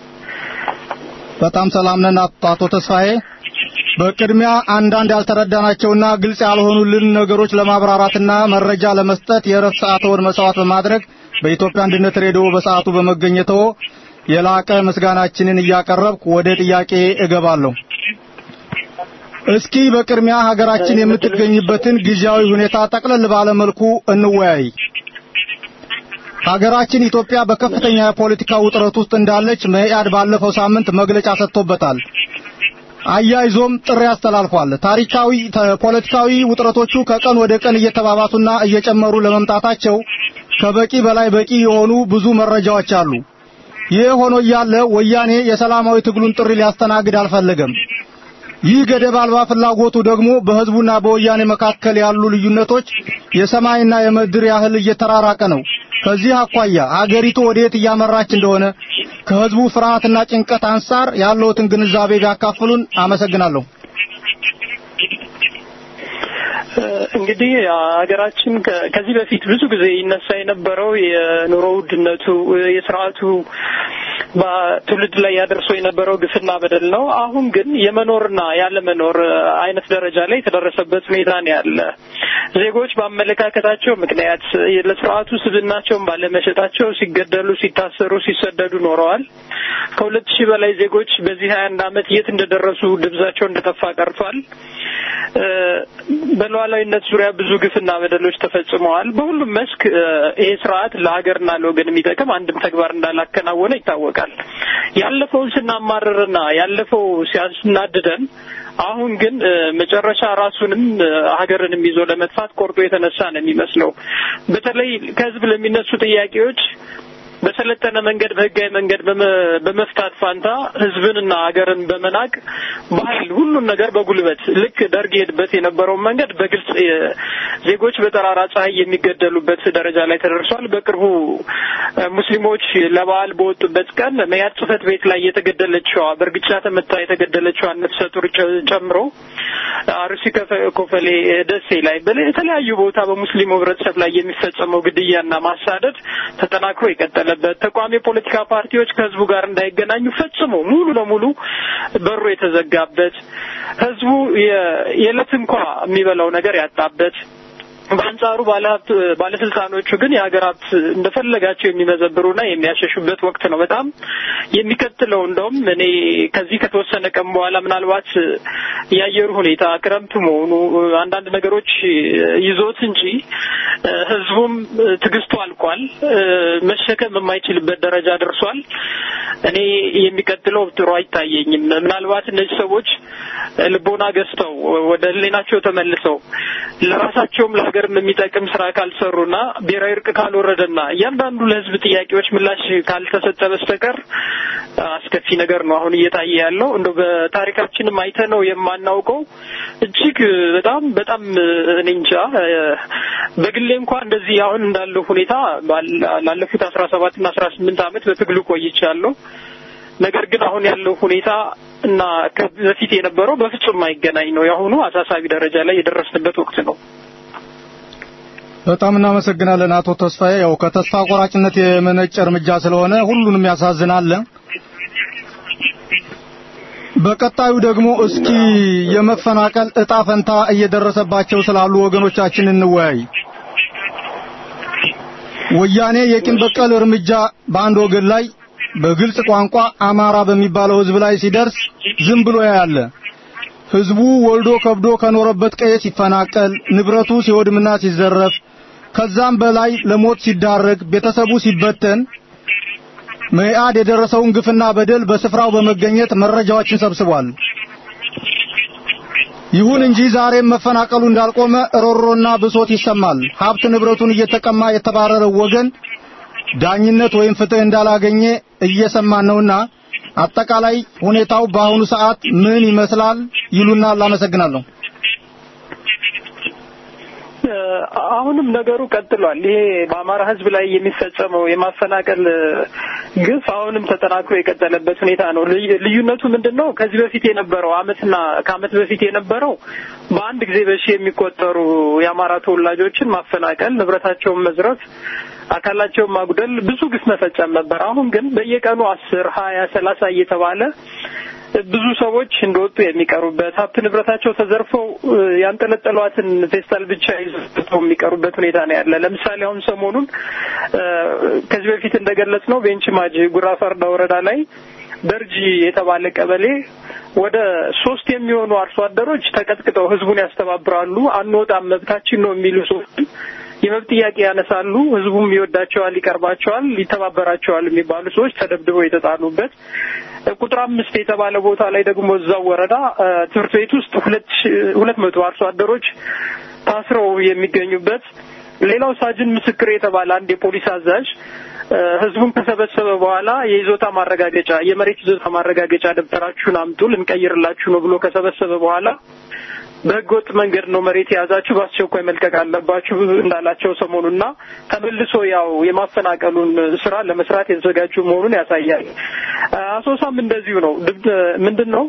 S1: በጣም ሰላም ነን አቶ ተስፋዬ። በቅድሚያ አንዳንድ ያልተረዳናቸውና ግልጽ ያልሆኑልን ነገሮች ለማብራራትና መረጃ ለመስጠት የረፍት ሰዓትዎን መስዋዕት በማድረግ በኢትዮጵያ አንድነት ሬዲዮ በሰዓቱ በመገኘትዎ የላቀ ምስጋናችንን እያቀረብኩ ወደ ጥያቄ እገባለሁ። እስኪ በቅድሚያ ሀገራችን የምትገኝበትን ጊዜያዊ ሁኔታ ጠቅለል ባለ መልኩ እንወያይ። ሀገራችን ኢትዮጵያ በከፍተኛ የፖለቲካ ውጥረት ውስጥ እንዳለች መኢአድ ባለፈው ሳምንት መግለጫ ሰጥቶበታል። አያይዞም ጥሪ አስተላልፏል። ፖለቲካዊ ውጥረቶቹ ከቀን ወደ ቀን እየተባባሱና እየጨመሩ ለመምጣታቸው ከበቂ በላይ በቂ የሆኑ ብዙ መረጃዎች አሉ። ይህ ሆኖ ያለ ወያኔ የሰላማዊ ትግሉን ጥሪ ሊያስተናግድ አልፈለገም። ይህ ገደብ አልባ ፍላጎቱ ደግሞ በህዝቡና በወያኔ መካከል ያሉ ልዩነቶች የሰማይና የምድር ያህል እየተራራቀ ነው። ከዚህ አኳያ አገሪቱ ወዴት እያመራች እንደሆነ ከህዝቡ ፍርሃትና ጭንቀት አንፃር ያለውትን ግንዛቤ ቢያካፍሉን አመሰግናለሁ።
S4: እንግዲህ ሀገራችን ከዚህ በፊት ብዙ ጊዜ ይነሳ የነበረው የኑሮ ውድነቱ የሥርዓቱ በትውልድ ላይ ያደርሰው የነበረው ግፍና በደል ነው። አሁን ግን የመኖርና ያለመኖር አይነት ደረጃ ላይ የተደረሰበት ሁኔታ ነው ያለ። ዜጎች በአመለካከታቸው ምክንያት ለሥርዓቱ ስብዕናቸውን ባለመሸጣቸው ሲገደሉ፣ ሲታሰሩ፣ ሲሰደዱ ኖረዋል። ከ2000 በላይ ዜጎች በዚህ 21 ዓመት የት እንደደረሱ ድብዛቸው እንደጠፋ ቀርቷል። በሉዓላዊነት ዙሪያ ብዙ ግፍና በደሎች ተፈጽመዋል። በሁሉም መስክ ይሄ ስርዓት ለሀገርና ለወገን የሚጠቅም አንድም ተግባር እንዳላከናወነ ይታወቃል። ያለፈውን ስናማረርና ያለፈው ሲያስናድደን አሁን ግን መጨረሻ ራሱንም ሀገርንም ይዞ ለመጥፋት ቆርጦ የተነሳ ነው የሚመስለው። በተለይ ከህዝብ ለሚነሱ ጥያቄዎች በሰለጠነ መንገድ በህጋዊ መንገድ በመፍታት ፋንታ ህዝብንና ሀገርን በመናቅ በኃይል ሁሉን ነገር በጉልበት ልክ ደርግ ሄድበት የነበረው መንገድ በግልጽ ዜጎች በጠራራ ፀሐይ የሚገደሉበት ደረጃ ላይ ተደርሷል። በቅርቡ ሙስሊሞች ለበዓል በወጡበት ቀን መያድ ጽሕፈት ቤት ላይ የተገደለችው በርግጫ ተመታ የተገደለችው ነፍሰ ጡር ጨምሮ አርሲ ኮፈሌ ደሴ ላይ በተለያዩ ቦታ በሙስሊሙ ህብረተሰብ ላይ የሚፈጸመው ግድያና ማሳደድ ተጠናክሮ ይቀጥላል። በተቋሚ ፖለቲካ ፓርቲዎች ከህዝቡ ጋር እንዳይገናኙ ፈጽሞ ሙሉ ለሙሉ በሩ የተዘጋበት ህዝቡ የዕለት እንኳን የሚበላው ነገር ያጣበት በአንጻሩ ባለስልጣኖቹ ግን የሀገራት እንደፈለጋቸው የሚመዘብሩና የሚያሸሹበት ወቅት ነው። በጣም የሚከተለው እንደውም እኔ ከዚህ ከተወሰነ ቀን በኋላ ምናልባት የአየሩ ሁኔታ ክረምት መሆኑ አንዳንድ ነገሮች ይዞት እንጂ ህዝቡም ትግስቱ አልቋል። መሸከም የማይችልበት ደረጃ ደርሷል። እኔ የሚከተለው ጥሩ አይታየኝም። ምናልባት እነዚህ ሰዎች ልቦና ገዝተው ወደ ህሊናቸው ተመልሰው ለራሳቸውም ለሀገርም የሚጠቅም ስራ ካልሰሩና ብሔራዊ እርቅ ካልወረደና እያንዳንዱ ለህዝብ ጥያቄዎች ምላሽ ካልተሰጠ በስተቀር አስከፊ ነገር ነው አሁን እየታየ ያለው። እንደው በታሪካችንም አይተነው የማናውቀው እጅግ በጣም እኔ እንጃ በግሌ እንኳን እንደዚህ አሁን እንዳለው ሁኔታ ላለፉት 17 እና 18 አመት በትግሉ ቆይቻለሁ። ነገር ግን አሁን ያለው ሁኔታ እና ከበፊት የነበረው በፍጹም ማይገናኝ ነው። ያሁኑ አሳሳቢ ደረጃ ላይ የደረስንበት ወቅት ነው።
S1: በጣም እናመሰግናለን አቶ ተስፋዬ። ያው ከተስፋ ቆራጭነት የመነጨ እርምጃ ስለሆነ ሁሉንም ያሳዝናል። በቀጣዩ ደግሞ እስኪ የመፈናቀል እጣ ፈንታ እየደረሰባቸው ስላሉ ወገኖቻችን እንወያይ። ወያኔ የቂም በቀል እርምጃ በአንድ ወገን ላይ በግልጽ ቋንቋ አማራ በሚባለው ህዝብ ላይ ሲደርስ ዝም ብሎ ያያለ። ህዝቡ ወልዶ ከብዶ ከኖረበት ቀዬ ሲፈናቀል፣ ንብረቱ ሲወድምና ሲዘረፍ፣ ከዛም በላይ ለሞት ሲዳረግ፣ ቤተሰቡ ሲበተን መኢአድ የደረሰውን ግፍና በደል በስፍራው በመገኘት መረጃዎችን ሰብስቧል። ይሁን እንጂ ዛሬም መፈናቀሉ እንዳልቆመ ሮሮና ብሶት ይሰማል። ሀብት ንብረቱን እየተቀማ የተባረረው ወገን ዳኝነት ወይም ፍትህ እንዳላገኘ እየሰማን ነውና አጠቃላይ ሁኔታው በአሁኑ ሰዓት ምን ይመስላል ይሉና አመሰግናለሁ።
S4: አሁንም ነገሩ ቀጥሏል። ይሄ በአማራ ህዝብ ላይ የሚፈጸመው የማፈናቀል ግፍ አሁንም ተጠናክሮ የቀጠለበት ሁኔታ ነው። ልዩነቱ ምንድነው? ከዚህ በፊት የነበረው አመትና ከአመት በፊት የነበረው በአንድ ጊዜ በሺ የሚቆጠሩ የአማራ ተወላጆችን ማፈናቀል፣ ንብረታቸውን መዝረፍ፣ አካላቸውን ማጉደል፣ ብዙ ግፍ መፈጸም ነበር። አሁን ግን በየቀኑ 10፣ 20፣ 30 እየተባለ ብዙ ሰዎች እንደወጡ የሚቀሩበት ሀብት ንብረታቸው ተዘርፈው ያንጠለጠሏትን ፌስታል ብቻ ይዘው የሚቀሩበት ሁኔታ ነው ያለ። ለምሳሌ አሁን ሰሞኑን ከዚህ በፊት እንደገለጽነው ቤንች ማጂ ጉራ ፈርዳ ወረዳ ላይ ደርጂ የተባለ ቀበሌ ወደ 3 የሚሆኑ አርሶ አደሮች ተቀጥቅጠው ህዝቡን ያስተባብራሉ። አንወጣም መብታችን ነው የሚሉ ሰዎች የመብት ጥያቄ ያነሳሉ። ህዝቡም ይወዳቸዋል፣ ይቀርባቸዋል፣ ይተባበራቸዋል የሚባሉ ሰዎች ተደብድበው የተጣሉበት ቁጥር 5 የተባለ ቦታ ላይ ደግሞ እዛው ወረዳ ትምህርት ቤት ውስጥ 200 አርሶ አደሮች ታስረው የሚገኙበት። ሌላው ሳጅን ምስክር የተባለ አንድ የፖሊስ አዛዥ ህዝቡን ከሰበሰበ በኋላ የይዞታ ማረጋገጫ የመሬት ይዞታ ማረጋገጫ ደብተራችሁን አምጡ ልንቀይርላችሁ ነው ብሎ ከሰበሰበ በኋላ በህገወጥ መንገድ ነው መሬት የያዛችሁ በአስቸኳይ መልቀቅ አለባችሁ እንዳላቸው ሰሞኑና ተመልሶ ያው የማፈናቀሉን ስራ ለመስራት የተዘጋጁ መሆኑን ያሳያል። አሶሳም እንደዚሁ ነው። ምንድነው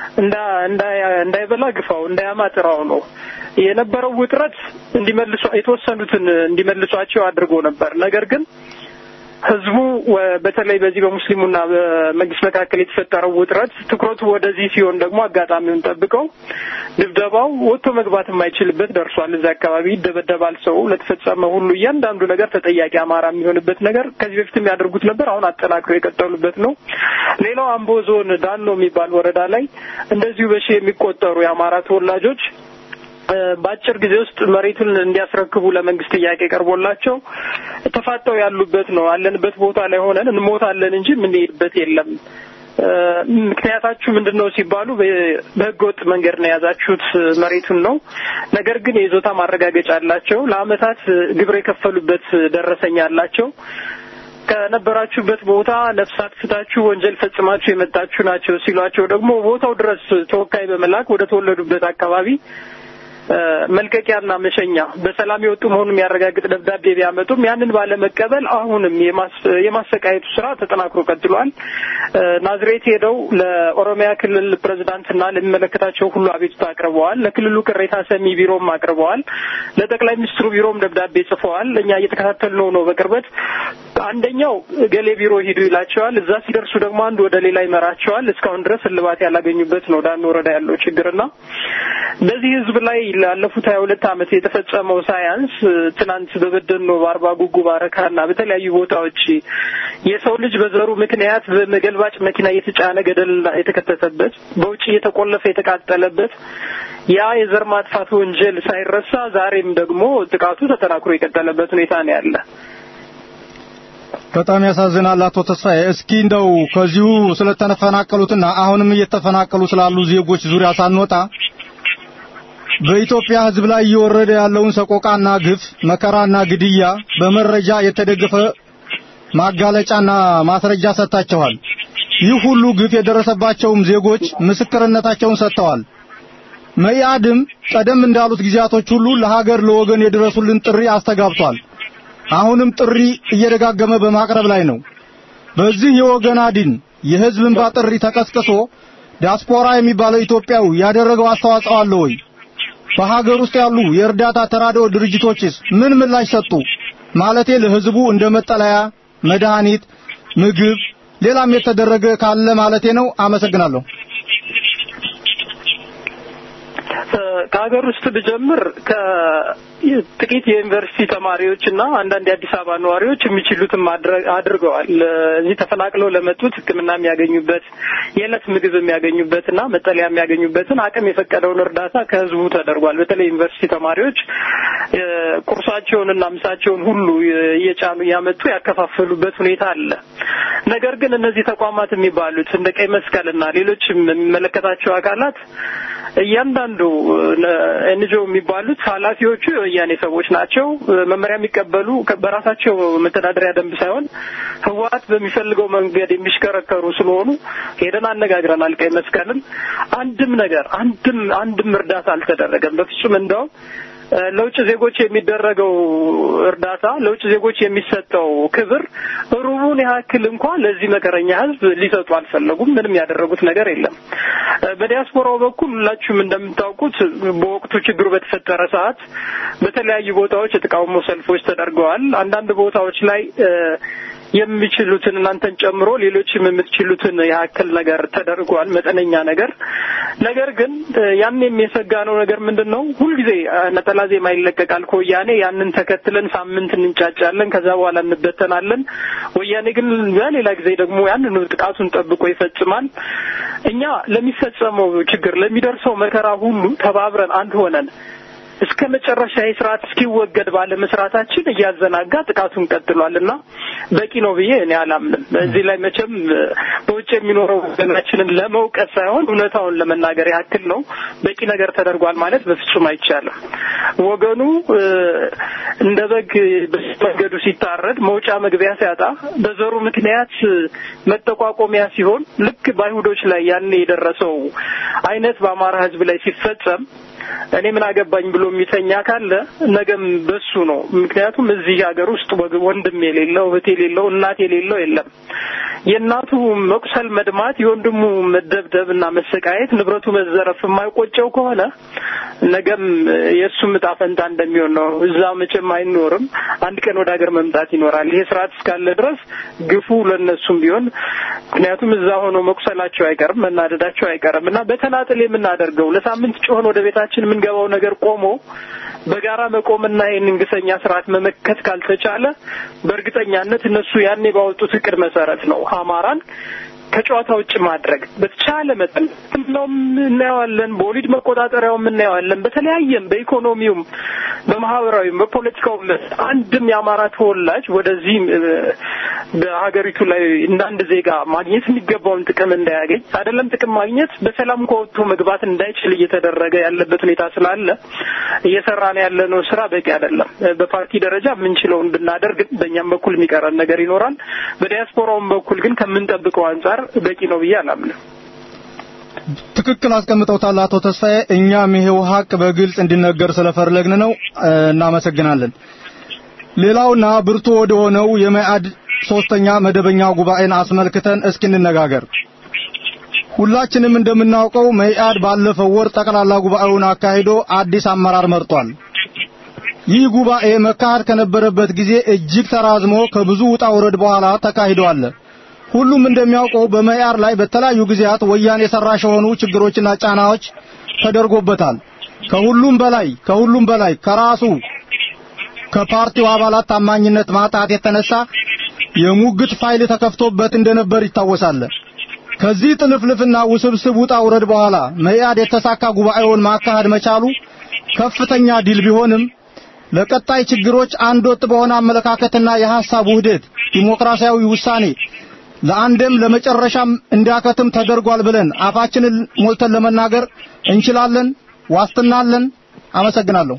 S4: እንዳይበላ ግፋው እንዳያማጥራው ነው የነበረው ውጥረት እንዲመልሱ የተወሰኑትን እንዲመልሷቸው አድርጎ ነበር። ነገር ግን ህዝቡ በተለይ በዚህ በሙስሊሙና በመንግስት መካከል የተፈጠረው ውጥረት ትኩረቱ ወደዚህ ሲሆን ደግሞ አጋጣሚውን ጠብቀው ድብደባው ወጥቶ መግባት የማይችልበት ደርሷል። እዛ አካባቢ ይደበደባል ሰው ለተፈጸመው ሁሉ እያንዳንዱ ነገር ተጠያቂ አማራ የሚሆንበት ነገር ከዚህ በፊት የሚያደርጉት ነበር። አሁን አጠናክረው የቀጠሉበት ነው። ሌላው አምቦ ዞን ዳኖ የሚባል ወረዳ ላይ እንደዚሁ በሺ የሚቆጠሩ የአማራ ተወላጆች በአጭር ጊዜ ውስጥ መሬቱን እንዲያስረክቡ ለመንግስት ጥያቄ ቀርቦላቸው ተፋጠው ያሉበት ነው። አለንበት ቦታ ላይ ሆነን እንሞታለን እንጂ ምን ይሄድበት የለም። ምክንያታችሁ ምንድነው ሲባሉ በህገወጥ መንገድ ነው ያዛችሁት መሬቱን ነው። ነገር ግን የይዞታ ማረጋገጫ አላቸው። ለአመታት ግብር የከፈሉበት ደረሰኛ አላቸው። ከነበራችሁበት ቦታ ነፍሳት ፍታችሁ ወንጀል ፈጽማችሁ የመጣችሁ ናቸው ሲሏቸው ደግሞ ቦታው ድረስ ተወካይ በመላክ ወደ ተወለዱበት አካባቢ መልቀቂያና መሸኛ በሰላም የወጡ መሆኑን የሚያረጋግጥ ደብዳቤ ቢያመጡም ያንን ባለመቀበል አሁንም የማሰቃየቱ ስራ ተጠናክሮ ቀጥሏል። ናዝሬት ሄደው ለኦሮሚያ ክልል ፕሬዝዳንትና ለሚመለከታቸው ሁሉ አቤቱታ አቅርበዋል። ለክልሉ ቅሬታ ሰሚ ቢሮም አቅርበዋል። ለጠቅላይ ሚኒስትሩ ቢሮም ደብዳቤ ጽፈዋል። እኛ እየተከታተልነው ነው በቅርበት። አንደኛው ገሌ ቢሮ ሂዱ ይላቸዋል። እዛ ሲደርሱ ደግሞ አንዱ ወደ ሌላ ይመራቸዋል። እስካሁን ድረስ እልባት ያላገኙበት ነው ዳን ወረዳ ያለው ችግርና በዚህ ህዝብ ላይ ላለፉት 22 ዓመት የተፈጸመው ሳያንስ ትናንት በበደኖ በአርባ ጉጉ ባረካና በተለያዩ ቦታዎች የሰው ልጅ በዘሩ ምክንያት በመገልባጭ መኪና እየተጫነ ገደል የተከተተበት በውጪ የተቆለፈ የተቃጠለበት ያ የዘር ማጥፋት ወንጀል ሳይረሳ ዛሬም ደግሞ ጥቃቱ ተጠናክሮ የቀጠለበት ሁኔታ ነው ያለ።
S1: በጣም ያሳዝናል አቶ ተስፋዬ። እስኪ እንደው ከዚሁ ስለተፈናቀሉትና አሁንም እየተፈናቀሉ ስላሉ ዜጎች ዙሪያ ሳንወጣ በኢትዮጵያ ህዝብ ላይ እየወረደ ያለውን ሰቆቃና ግፍ መከራና ግድያ በመረጃ የተደገፈ ማጋለጫና ማስረጃ ሰጣቸዋል። ይህ ሁሉ ግፍ የደረሰባቸውም ዜጎች ምስክርነታቸውን ሰጥተዋል። መያድም ቀደም እንዳሉት ጊዜያቶች ሁሉ ለሀገር ለወገን የደረሱልን ጥሪ አስተጋብቷል። አሁንም ጥሪ እየደጋገመ በማቅረብ ላይ ነው። በዚህ የወገን አድን የህዝብ እንባ ጥሪ ተቀስቅሶ ዲያስፖራ የሚባለው ኢትዮጵያው ያደረገው አስተዋጽኦ አለ ወይ? በሀገር ውስጥ ያሉ የእርዳታ ተራድኦ ድርጅቶችስ ምን ምላሽ ሰጡ? ማለቴ ለህዝቡ እንደ መጠለያ፣ መድኃኒት፣ ምግብ ሌላም የተደረገ ካለ ማለቴ ነው። አመሰግናለሁ።
S4: ከሀገር ውስጥ ብጀምር ከጥቂት የዩኒቨርሲቲ ተማሪዎችና አንዳንድ የአዲስ አበባ ነዋሪዎች የሚችሉትን አድርገዋል። እዚህ ተፈናቅለው ለመጡት ሕክምና የሚያገኙበት የዕለት ምግብ የሚያገኙበትና መጠለያ የሚያገኙበትን አቅም የፈቀደውን እርዳታ ከህዝቡ ተደርጓል። በተለይ ዩኒቨርሲቲ ተማሪዎች ቁርሳቸውንና ምሳቸውን ሁሉ እየጫኑ ያመጡ ያከፋፈሉበት ሁኔታ አለ። ነገር ግን እነዚህ ተቋማት የሚባሉት እንደ ቀይ መስቀልና ሌሎችም የሚመለከታቸው አካላት እያንዳንዱ ኤንጂኦ የሚባሉት ኃላፊዎቹ የወያኔ ሰዎች ናቸው። መመሪያ የሚቀበሉ በራሳቸው መተዳደሪያ ደንብ ሳይሆን ህወሓት በሚፈልገው መንገድ የሚሽከረከሩ ስለሆኑ ሄደን አነጋግረናል። ቀይ መስቀልን አንድም እርዳታ አልተደረገም በፍጹም። እንደው ለውጭ ዜጎች የሚደረገው እርዳታ ለውጭ ዜጎች የሚሰጠው ክብር ሩቡን ያክል እንኳን ለዚህ መከረኛ ህዝብ ሊሰጡ አልፈለጉም። ምንም ያደረጉት ነገር የለም። በዲያስፖራው በኩል ሁላችሁም እንደምታውቁት በወቅቱ ችግሩ በተፈጠረ ሰዓት በተለያዩ ቦታዎች የተቃውሞ ሰልፎች ተደርገዋል። አንዳንድ ቦታዎች ላይ የሚችሉትን እናንተን ጨምሮ ሌሎችም የምትችሉትን ያክል ነገር ተደርጓል፣ መጠነኛ ነገር። ነገር ግን ያን የሚያሰጋነው ነገር ምንድነው? ሁልጊዜ ነጠላ ዜማ ይለቀቃል ከወያኔ። ያንን ተከትለን ሳምንት እንጫጫለን፣ ከዛ በኋላ እንበተናለን። ወያኔ ግን በሌላ ጊዜ ደግሞ ያንን ጥቃቱን ጠብቆ ይፈጽማል። እኛ ለሚፈጸመው ችግር ለሚደርሰው መከራ ሁሉ ተባብረን አንድ ሆነን እስከ መጨረሻ የሥርዓት እስኪወገድ ባለ መስራታችን እያዘናጋ ጥቃቱን ቀጥሏልና በቂ ነው ብዬ እኔ አላምንም። በዚህ ላይ መቼም በውጭ የሚኖረው ወገናችንን ለመውቀስ ሳይሆን እውነታውን ለመናገር ያክል ነው። በቂ ነገር ተደርጓል ማለት በፍጹም አይቻልም። ወገኑ እንደ በግ በመንገዱ ሲታረድ መውጫ መግቢያ ሲያጣ በዘሩ ምክንያት መጠቋቆሚያ ሲሆን ልክ በአይሁዶች ላይ ያኔ የደረሰው አይነት በአማራ ሕዝብ ላይ ሲፈጸም እኔ ምን አገባኝ ብሎ የሚተኛ ካለ ነገም በሱ ነው። ምክንያቱም እዚህ ሀገር ውስጥ ወንድም የሌለው እህት የሌለው እናት የሌለው የለም። የእናቱ መቁሰል መድማት፣ የወንድሙ መደብደብና መሰቃየት፣ ንብረቱ መዘረፍ የማይቆጨው ከሆነ ነገም የሱ ምጣፈንታ እንደሚሆን ነው። እዛ መቼም አይኖርም። አንድ ቀን ወደ ሀገር መምጣት ይኖራል። ይሄ ስርዓት እስካለ ድረስ ግፉ ለነሱም ቢሆን፣ ምክንያቱም እዛ ሆኖ መቁሰላቸው አይቀርም፣ መናደዳቸው አይቀርም እና በተናጥል የምናደርገው ለሳምንት ጮሆን ወደ ቤታችን የምንገባው ነገር ቆሞ በጋራ መቆምና ይሄንን ግሰኛ ስርዓት መመከት ካልተቻለ በእርግጠኛነት እነሱ ያኔ ባወጡት እቅድ መሰረት ነው አማራን ከጨዋታ ውጭ ማድረግ በተቻለ መጠን እንደውም እናያለን በወሊድ መቆጣጠሪያውም እናያለን በተለያየም በኢኮኖሚውም በማህበራዊም በፖለቲካውም አንድም የአማራ ተወላጅ ወደዚህ በሀገሪቱ ላይ እንዳንድ ዜጋ ማግኘት የሚገባውን ጥቅም እንዳያገኝ አይደለም ጥቅም ማግኘት በሰላም ከወጥቶ መግባት እንዳይችል እየተደረገ ያለበት ሁኔታ ስላለ እየሰራን ያለነው ስራ በቂ አይደለም በፓርቲ ደረጃ ምንችለውን ብናደርግ በእኛም በኩል የሚቀረን ነገር ይኖራል በዲያስፖራውም በኩል ግን ከምንጠብቀው አንፃር በቂ ነው ብያለሁ
S1: ትክክል አስቀምጠውታል አቶ ተስፋዬ እኛም ይሄው ሀቅ በግልጽ እንዲነገር ስለፈለግን ነው እናመሰግናለን ሌላውና ብርቱ ወደ ሆነው የመኢአድ ሶስተኛ መደበኛ ጉባኤን አስመልክተን እስኪ እንነጋገር ሁላችንም እንደምናውቀው መኢአድ ባለፈው ወር ጠቅላላ ጉባኤውን አካሂዶ አዲስ አመራር መርጧል ይህ ጉባኤ መካሄድ ከነበረበት ጊዜ እጅግ ተራዝሞ ከብዙ ውጣ ውረድ በኋላ ተካሂዷል ሁሉም እንደሚያውቀው በመኢአድ ላይ በተለያዩ ጊዜያት ወያኔ ሰራሽ ሆኑ ችግሮችና ጫናዎች ተደርጎበታል ከሁሉም በላይ ከራሱ ከፓርቲው አባላት ታማኝነት ማጣት የተነሳ የሙግት ፋይል ተከፍቶበት እንደነበር ይታወሳል ከዚህ ጥልፍልፍና ውስብስብ ውጣ ውረድ በኋላ መኢአድ የተሳካ ጉባኤውን ማካሄድ መቻሉ ከፍተኛ ድል ቢሆንም ለቀጣይ ችግሮች አንድ ወጥ በሆነ አመለካከትና የሐሳብ ውህደት ዲሞክራሲያዊ ውሳኔ ለአንድም ለመጨረሻም እንዲያከትም ተደርጓል ብለን አፋችንን ሞልተን ለመናገር እንችላለን ዋስትናለን አመሰግናለሁ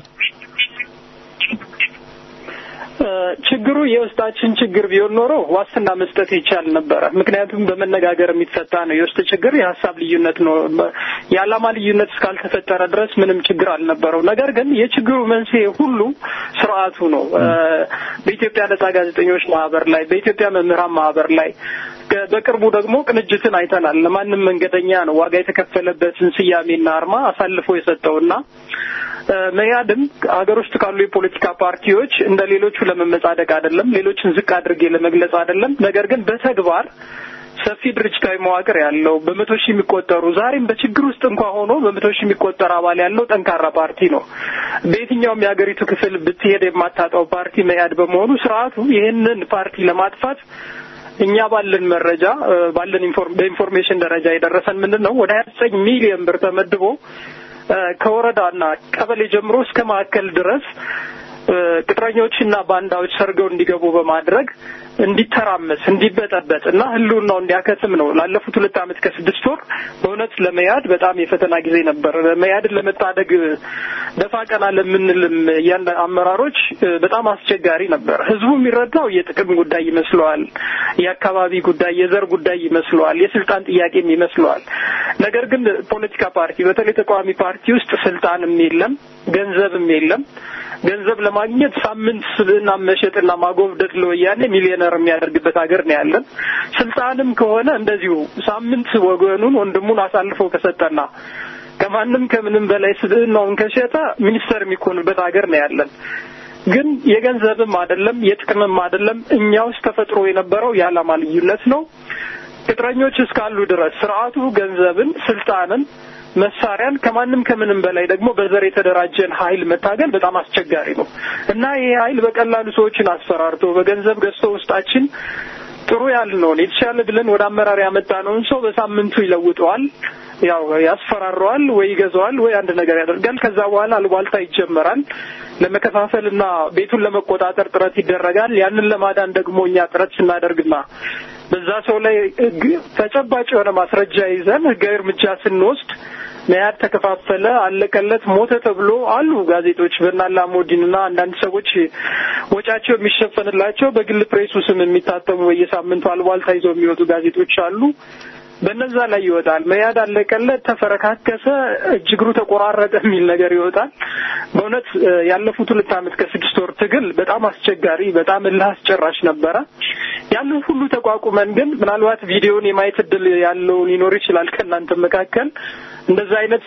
S4: ችግሩ የውስጣችን ችግር ቢሆን ኖሮ ዋስትና መስጠት ይቻል ነበር ምክንያቱም በመነጋገር የሚፈታ ነው የውስጥ ችግር የሐሳብ ልዩነት ነው የዓላማ ልዩነት እስካልተፈጠረ ድረስ ምንም ችግር አልነበረው ነገር ግን የችግሩ መንስኤ ሁሉ ስርዓቱ ነው በኢትዮጵያ ነጻ ጋዜጠኞች ማህበር ላይ በኢትዮጵያ መምህራን ማህበር ላይ በቅርቡ ደግሞ ቅንጅትን አይተናል ለማንም መንገደኛ ነው ዋጋ የተከፈለበትን ስያሜና አርማ አሳልፎ የሰጠውና መያድም ሀገር ውስጥ ካሉ የፖለቲካ ፓርቲዎች እንደሌሎቹ ለመመጻደቅ አይደለም ሌሎችን ዝቅ አድርጌ ለመግለጽ አይደለም ነገር ግን በተግባር ሰፊ ድርጅታዊ መዋቅር ያለው በመቶ ሺህ የሚቆጠሩ ዛሬም በችግር ውስጥ እንኳን ሆኖ በመቶ ሺህ የሚቆጠር አባል ያለው ጠንካራ ፓርቲ ነው በየትኛውም የሀገሪቱ ክፍል ብትሄድ የማታጣው ፓርቲ መያድ በመሆኑ ስርዓቱ ይህንን ፓርቲ ለማጥፋት እኛ ባለን መረጃ ባለን በኢንፎርሜሽን ደረጃ የደረሰን ምንድነው ወደ 29 ሚሊዮን ብር ተመድቦ ከወረዳና ቀበሌ ጀምሮ እስከ ማዕከል ድረስ ቅጥረኞችና ባንዳዎች ሰርገው እንዲገቡ በማድረግ እንዲተራመስ እንዲበጠበጥና ህልውናው እንዲያከትም ነው ላለፉት 2 አመት ከ6 ወር በእውነት ለመያድ በጣም የፈተና ጊዜ ነበር መያድን ለመታደግ ደፋቀና ለምንልም ያንደ አመራሮች በጣም አስቸጋሪ ነበር ህዝቡ የሚረዳው የጥቅም ጉዳይ ይመስለዋል የአካባቢ ጉዳይ የዘር ጉዳይ ይመስለዋል የስልጣን ጥያቄም ይመስለዋል ነገር ግን ፖለቲካ ፓርቲ በተለይ ተቃዋሚ ፓርቲ ውስጥ ስልጣንም የለም ገንዘብም የለም ገንዘብ ለማግኘት ሳምንት ስብዕና መሸጥና ማጎብደድ ለወያኔ ሚሊዮነር የሚያደርግበት ሀገር ነው ያለን ስልጣንም ከሆነ እንደዚሁ ሳምንት ወገኑን ወንድሙን አሳልፎ ከሰጠና ከማንም ከምንም በላይ ስብዕናውን ከሸጠ ሚኒስተር የሚኮንበት ሀገር ነው ያለን ግን የገንዘብም አይደለም የጥቅምም አይደለም እኛውስ ተፈጥሮ የነበረው የዓላማ ልዩነት ነው ቅጥረኞች እስካሉ ድረስ ስርዓቱ ገንዘብን ስልጣንን መሳሪያን ከማንም ከምንም በላይ ደግሞ በዘር የተደራጀን ኃይል መታገል በጣም አስቸጋሪ ነው እና ይሄ ኃይል በቀላሉ ሰዎችን አስፈራርቶ በገንዘብ ገዝቶ ውስጣችን ጥሩ ያልነው የተሻለ ብለን ወደ አመራር ያመጣነውን ሰው በሳምንቱ ይለውጠዋል ያው ያስፈራራዋል ወይ ይገዛዋል ወይ አንድ ነገር ያደርጋል ከዛ በኋላ አልባልታ ይጀመራል ለመከፋፈልና ቤቱን ለመቆጣጠር ጥረት ይደረጋል ያንን ለማዳን ደግሞ እኛ ጥረት ስናደርግና በዛ ሰው ላይ ተጨባጭ የሆነ ማስረጃ ይዘን ህጋዊ እርምጃ ስንወስድ መያድ ተከፋፈለ አለቀለት ሞተ ተብሎ አሉ ጋዜጦች በእናላሞዲንና አንዳንድ ሰዎች ወጫቸው የሚሸፈንላቸው በግል ፕሬሱ ስም የሚታተሙ በየሳምንቱ አልባልታ ይዘው የሚወጡ ጋዜጦች አሉ በነዛ ላይ ይወጣል መያድ አለቀለት ተፈረካከሰ እጅግሩ ተቆራረጠ የሚል ነገር ይወጣል በእውነት ያለፉት 2 አመት ከ6 ወር ትግል በጣም አስቸጋሪ በጣም ለአስጨራሽ ነበር ያን ሁሉ ተቋቁመን ግን ምናልባት ቪዲዮን የማየት እድል ያለው ሊኖር ይችላል ከናንተ መካከል እንደዛ አይነት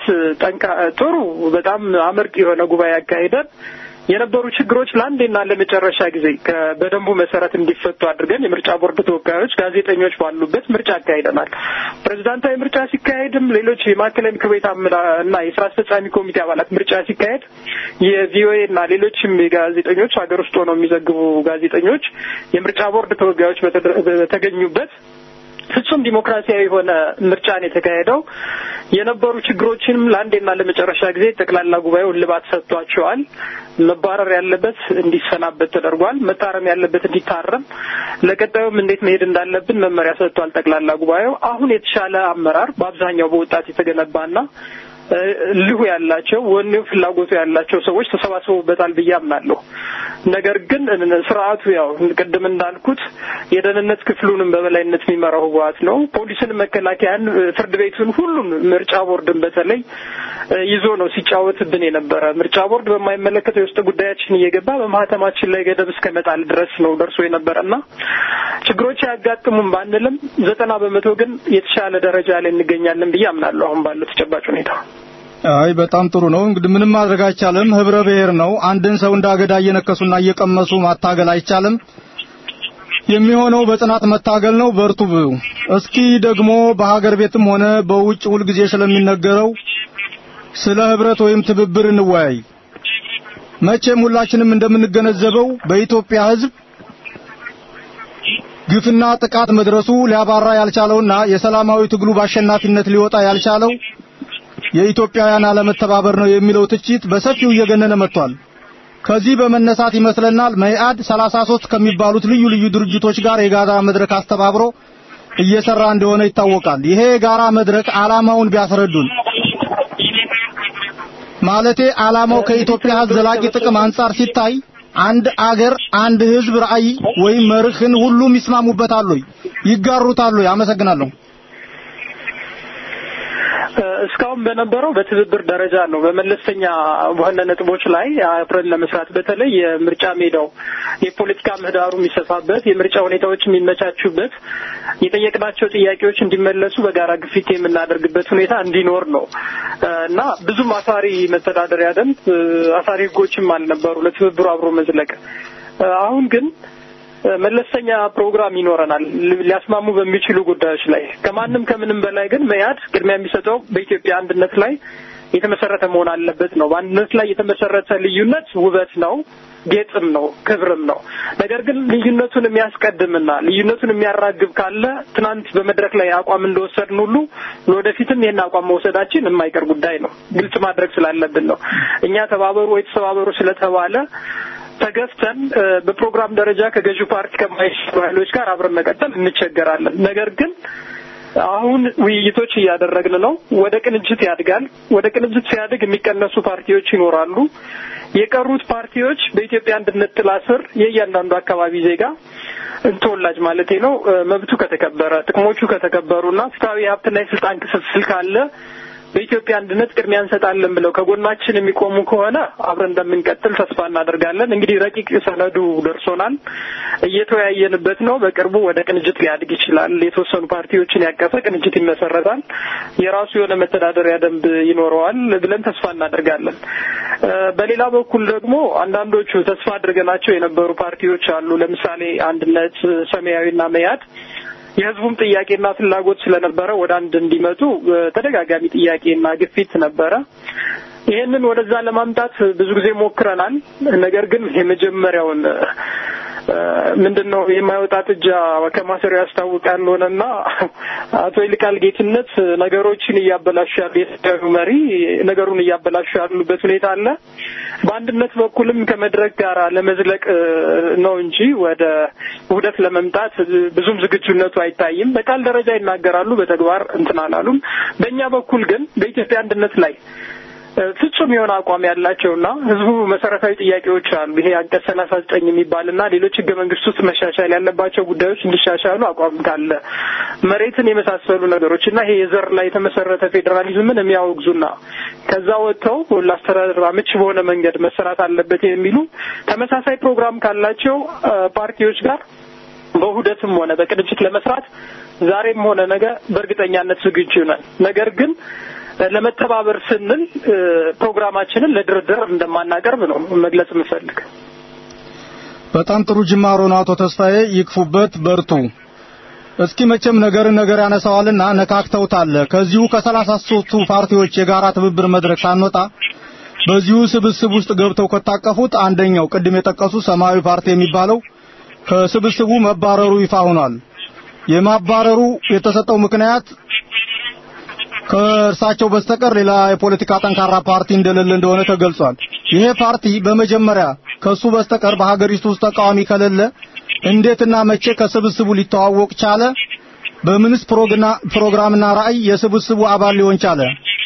S4: ጥሩ በጣም አመርቂ የሆነ ጉባኤ ያካሄደን የነበሩ ችግሮች ለአንዴና ለመጨረሻ ጊዜ በደንቡ መሰረት እንዲፈቱ አድርገን የምርጫ ቦርድ ተወካዮች ጋዜጠኞች ባሉበት ምርጫ አካሂደናል ፕሬዝዳንታዊ ምርጫ ሲካሄድም ሌሎች የማዕከላዊ ምክር ቤት እና የስራ አስፈጻሚ ኮሚቴ አባላት ምርጫ ሲካሄድ የቪኦኤ እና ሌሎችም ጋዜጠኞች ሀገር ውስጥ ሆነው የሚዘግቡ ጋዜጠኞች የምርጫ ቦርድ ተወካዮች በተገኙበት ፍጹም ዲሞክራሲያዊ የሆነ ምርጫን የተካሄደው የነበሩ ችግሮችንም ለአንዴና ለመጨረሻ ጊዜ ጠቅላላ ጉባኤው ልባት ሰጥቷቸዋል። መባረር ያለበት እንዲሰናበት ተደርጓል። መታረም ያለበት እንዲታረም፣ ለቀጣዩም እንዴት መሄድ እንዳለብን መመሪያ ሰጥቷል ጠቅላላ ጉባኤው። አሁን የተሻለ አመራር በአብዛኛው በወጣት የተገነባና ልሁ ያላቸው ወኔው ፍላጎቱ ያላቸው ሰዎች ተሰባስበውበታል ብዬ አምናለሁ። ነገር ግን ስርዓቱ ያው ቅድም እንዳልኩት የደህንነት ክፍሉንም በበላይነት የሚመራው ህወሓት ነው። ፖሊስን፣ መከላከያን፣ ፍርድ ቤቱን፣ ሁሉም ምርጫ ቦርድን በተለይ ይዞ ነው ሲጫወትብን የነበረ። ምርጫ ቦርድ በማይመለከተው የውስጥ ጉዳያችን እየገባ በማህተማችን ላይ ገደብ እስከመጣል ድረስ ነው ደርሶ የነበረና ችግሮች ያጋጥሙን ባንልም 90% ግን የተሻለ ደረጃ ላይ እንገኛለን ብዬ አምናለሁ አሁን ባለው ተጨባጭ ሁኔታ።
S1: አይ በጣም ጥሩ ነው። እንግዲህ ምንም ማድረግ አይቻልም። ህብረ ብሔር ነው። አንድን ሰው እንዳገዳ እየነከሱና እየቀመሱ ማታገል አይቻልም። የሚሆነው በጽናት መታገል ነው። በርቱ። እስኪ ደግሞ በሀገር ቤትም ሆነ በውጭ ሁሉ ጊዜ ስለሚነገረው ስለ ህብረት ወይም ትብብር እንወያይ። መቼም ሁላችንም እንደምንገነዘበው በኢትዮጵያ ህዝብ ግፍና ጥቃት መድረሱ ሊያባራ ያልቻለውና የሰላማዊ ትግሉ በአሸናፊነት ሊወጣ ያልቻለው የኢትዮጵያውያን አለመተባበር ነው የሚለው ትችት በሰፊው እየገነነ መጥቷል። ከዚህ በመነሳት ይመስለናል መኢአድ 33 ከሚባሉት ልዩ ልዩ ድርጅቶች ጋር የጋራ መድረክ አስተባብሮ እየሰራ እንደሆነ ይታወቃል። ይሄ የጋራ መድረክ ዓላማውን ቢያስረዱን። ማለቴ ዓላማው ከኢትዮጵያ ህዝብ ዘላቂ ጥቅም አንፃር ሲታይ አንድ አገር አንድ ህዝብ ራዕይ ወይም መርህን ሁሉም ይስማሙበታል ወይ ይጋሩታል ወይ? አመሰግናለሁ።
S4: እስካሁን በነበረው በትብብር ደረጃ ነው። በመለስተኛ በሆነ ነጥቦች ላይ አብረን ለመስራት በተለይ የምርጫ ሜዳው የፖለቲካ ምህዳሩ የሚሰፋበት የምርጫ ሁኔታዎች የሚመቻቹበት የጠየቅናቸው ጥያቄዎች እንዲመለሱ በጋራ ግፊት የምናደርግበት ሁኔታ እንዲኖር ነው እና ብዙም አሳሪ መተዳደሪያ ደንብ አሳሪ ህጎችም አልነበሩ ለትብብሩ አብሮ መዝለቅ። አሁን ግን መለስተኛ ፕሮግራም ይኖረናል ሊያስማሙ በሚችሉ ጉዳዮች ላይ። ከማንም ከምንም በላይ ግን መያድ ቅድሚያ የሚሰጠው በኢትዮጵያ አንድነት ላይ የተመሰረተ መሆን አለበት ነው። በአንድነት ላይ የተመሰረተ ልዩነት ውበት ነው፣ ጌጥም ነው፣ ክብርም ነው። ነገር ግን ልዩነቱን የሚያስቀድምና ልዩነቱን የሚያራግብ ካለ ትናንት በመድረክ ላይ አቋም እንደወሰድን ሁሉ ወደፊትም ይሄን አቋም መውሰዳችን የማይቀር ጉዳይ ነው። ግልጽ ማድረግ ስላለብን ነው። እኛ ተባበሩ ወይ ተሰባበሩ ስለተባለ ተገፍተን በፕሮግራም ደረጃ ከገዢው ፓርቲ ከማይሽሩ ኃይሎች ጋር አብረን መቀጠል እንቸገራለን። ነገር ግን አሁን ውይይቶች እያደረግን ነው። ወደ ቅንጅት ያድጋል። ወደ ቅንጅት ሲያድግ የሚቀነሱ ፓርቲዎች ይኖራሉ። የቀሩት ፓርቲዎች በኢትዮጵያ አንድነት ጥላ ስር የእያንዳንዱ አካባቢ ዜጋ ተወላጅ ማለቴ ነው መብቱ ከተከበረ ጥቅሞቹ ከተከበሩና ፍትሃዊ ሀብትና የስልጣን ክፍፍል ካለ በኢትዮጵያ አንድነት ቅድሚያ እንሰጣለን ብለው ከጎናችን የሚቆሙ ከሆነ አብረን እንደምንቀጥል ተስፋ እናደርጋለን። እንግዲህ ረቂቅ ሰነዱ ደርሶናል፣ እየተወያየንበት ነው። በቅርቡ ወደ ቅንጅት ሊያድግ ይችላል። የተወሰኑ ፓርቲዎችን ያቀፈ ቅንጅት ይመሰረታል። የራሱ የሆነ መተዳደሪያ ደንብ ይኖረዋል ብለን ተስፋ እናደርጋለን። በሌላ በኩል ደግሞ አንዳንዶቹ ተስፋ አድርገናቸው የነበሩ ፓርቲዎች አሉ። ለምሳሌ አንድነት፣ ሰማያዊና መያድ የህዝቡም ጥያቄና ፍላጎት ስለነበረ ወደ አንድ እንዲመጡ ተደጋጋሚ ጥያቄና ግፊት ነበረ። ይሄንን ወደዛ ለማምጣት ብዙ ጊዜ ሞክረናል። ነገር ግን የመጀመሪያውን ምንድነው የማይወጣ ጥጃ ከማሰሪያው ያስታውቃል ሆነና አቶ ይልቃል ጌትነት ነገሮችን እያበላሻሉ የሰው መሪ ነገሩን እያበላሻሉበት ሁኔታ አለ። በአንድነት በኩልም ከመድረክ ጋር ለመዝለቅ ነው እንጂ ወደ ውህደት ለመምጣት ብዙም ዝግጁነቱ አይታይም። በቃል ደረጃ ይናገራሉ፣ በተግባር እንትን አላሉም። በእኛ በኩል ግን በኢትዮጵያ አንድነት ላይ ፍጹም የሆነ አቋም ያላቸውና ህዝቡ መሰረታዊ ጥያቄዎች አሉ። ይሄ አንቀጽ 39 የሚባልና ሌሎች ህገ መንግስት ውስጥ መሻሻል ያለባቸው ጉዳዮች እንዲሻሻሉ አቋም ካለ መሬትን የመሳሰሉ ነገሮችና ይሄ የዘር ላይ የተመሰረተ ፌዴራሊዝምን የሚያወግዙና ከዛ ወጥተው ለአስተዳደር አመቺ በሆነ መንገድ መሰራት አለበት የሚሉ ተመሳሳይ ፕሮግራም ካላቸው ፓርቲዎች ጋር በውህደትም ሆነ በቅንጅት ለመስራት ዛሬም ሆነ ነገ በእርግጠኛነት ዝግጁ ነን። ነገር ግን ለመተባበር ስንል ፕሮግራማችንን ለድርድር እንደማናቀርብ ነው መግለጽ የምፈልግ።
S1: በጣም ጥሩ ጅማሮ ነው አቶ ተስፋዬ፣ ይክፉበት፣ በርቱ። እስኪ መቼም ነገር ያነሳዋልና ነካክተውታል። ከዚሁ ከ33ቱ ፓርቲዎች የጋራ ትብብር መድረክ ሳንወጣ በዚሁ ስብስብ ውስጥ ገብተው ከታቀፉት አንደኛው ቅድም የጠቀሱ ሰማያዊ ፓርቲ የሚባለው ከስብስቡ መባረሩ ይፋ ሆኗል። የማባረሩ የተሰጠው ምክንያት ከእርሳቸው በስተቀር ሌላ የፖለቲካ ጠንካራ ፓርቲ እንደሌለ እንደሆነ ተገልጿል። ይሄ ፓርቲ በመጀመሪያ ከሱ በስተቀር በሀገሪቱ ውስጥ ተቃዋሚ ከሌለ እንዴትና መቼ ከስብስቡ ሊተዋወቅ ቻለ? በምንስ ፕሮግራምና ራዕይ የስብስቡ አባል ሊሆን ቻለ?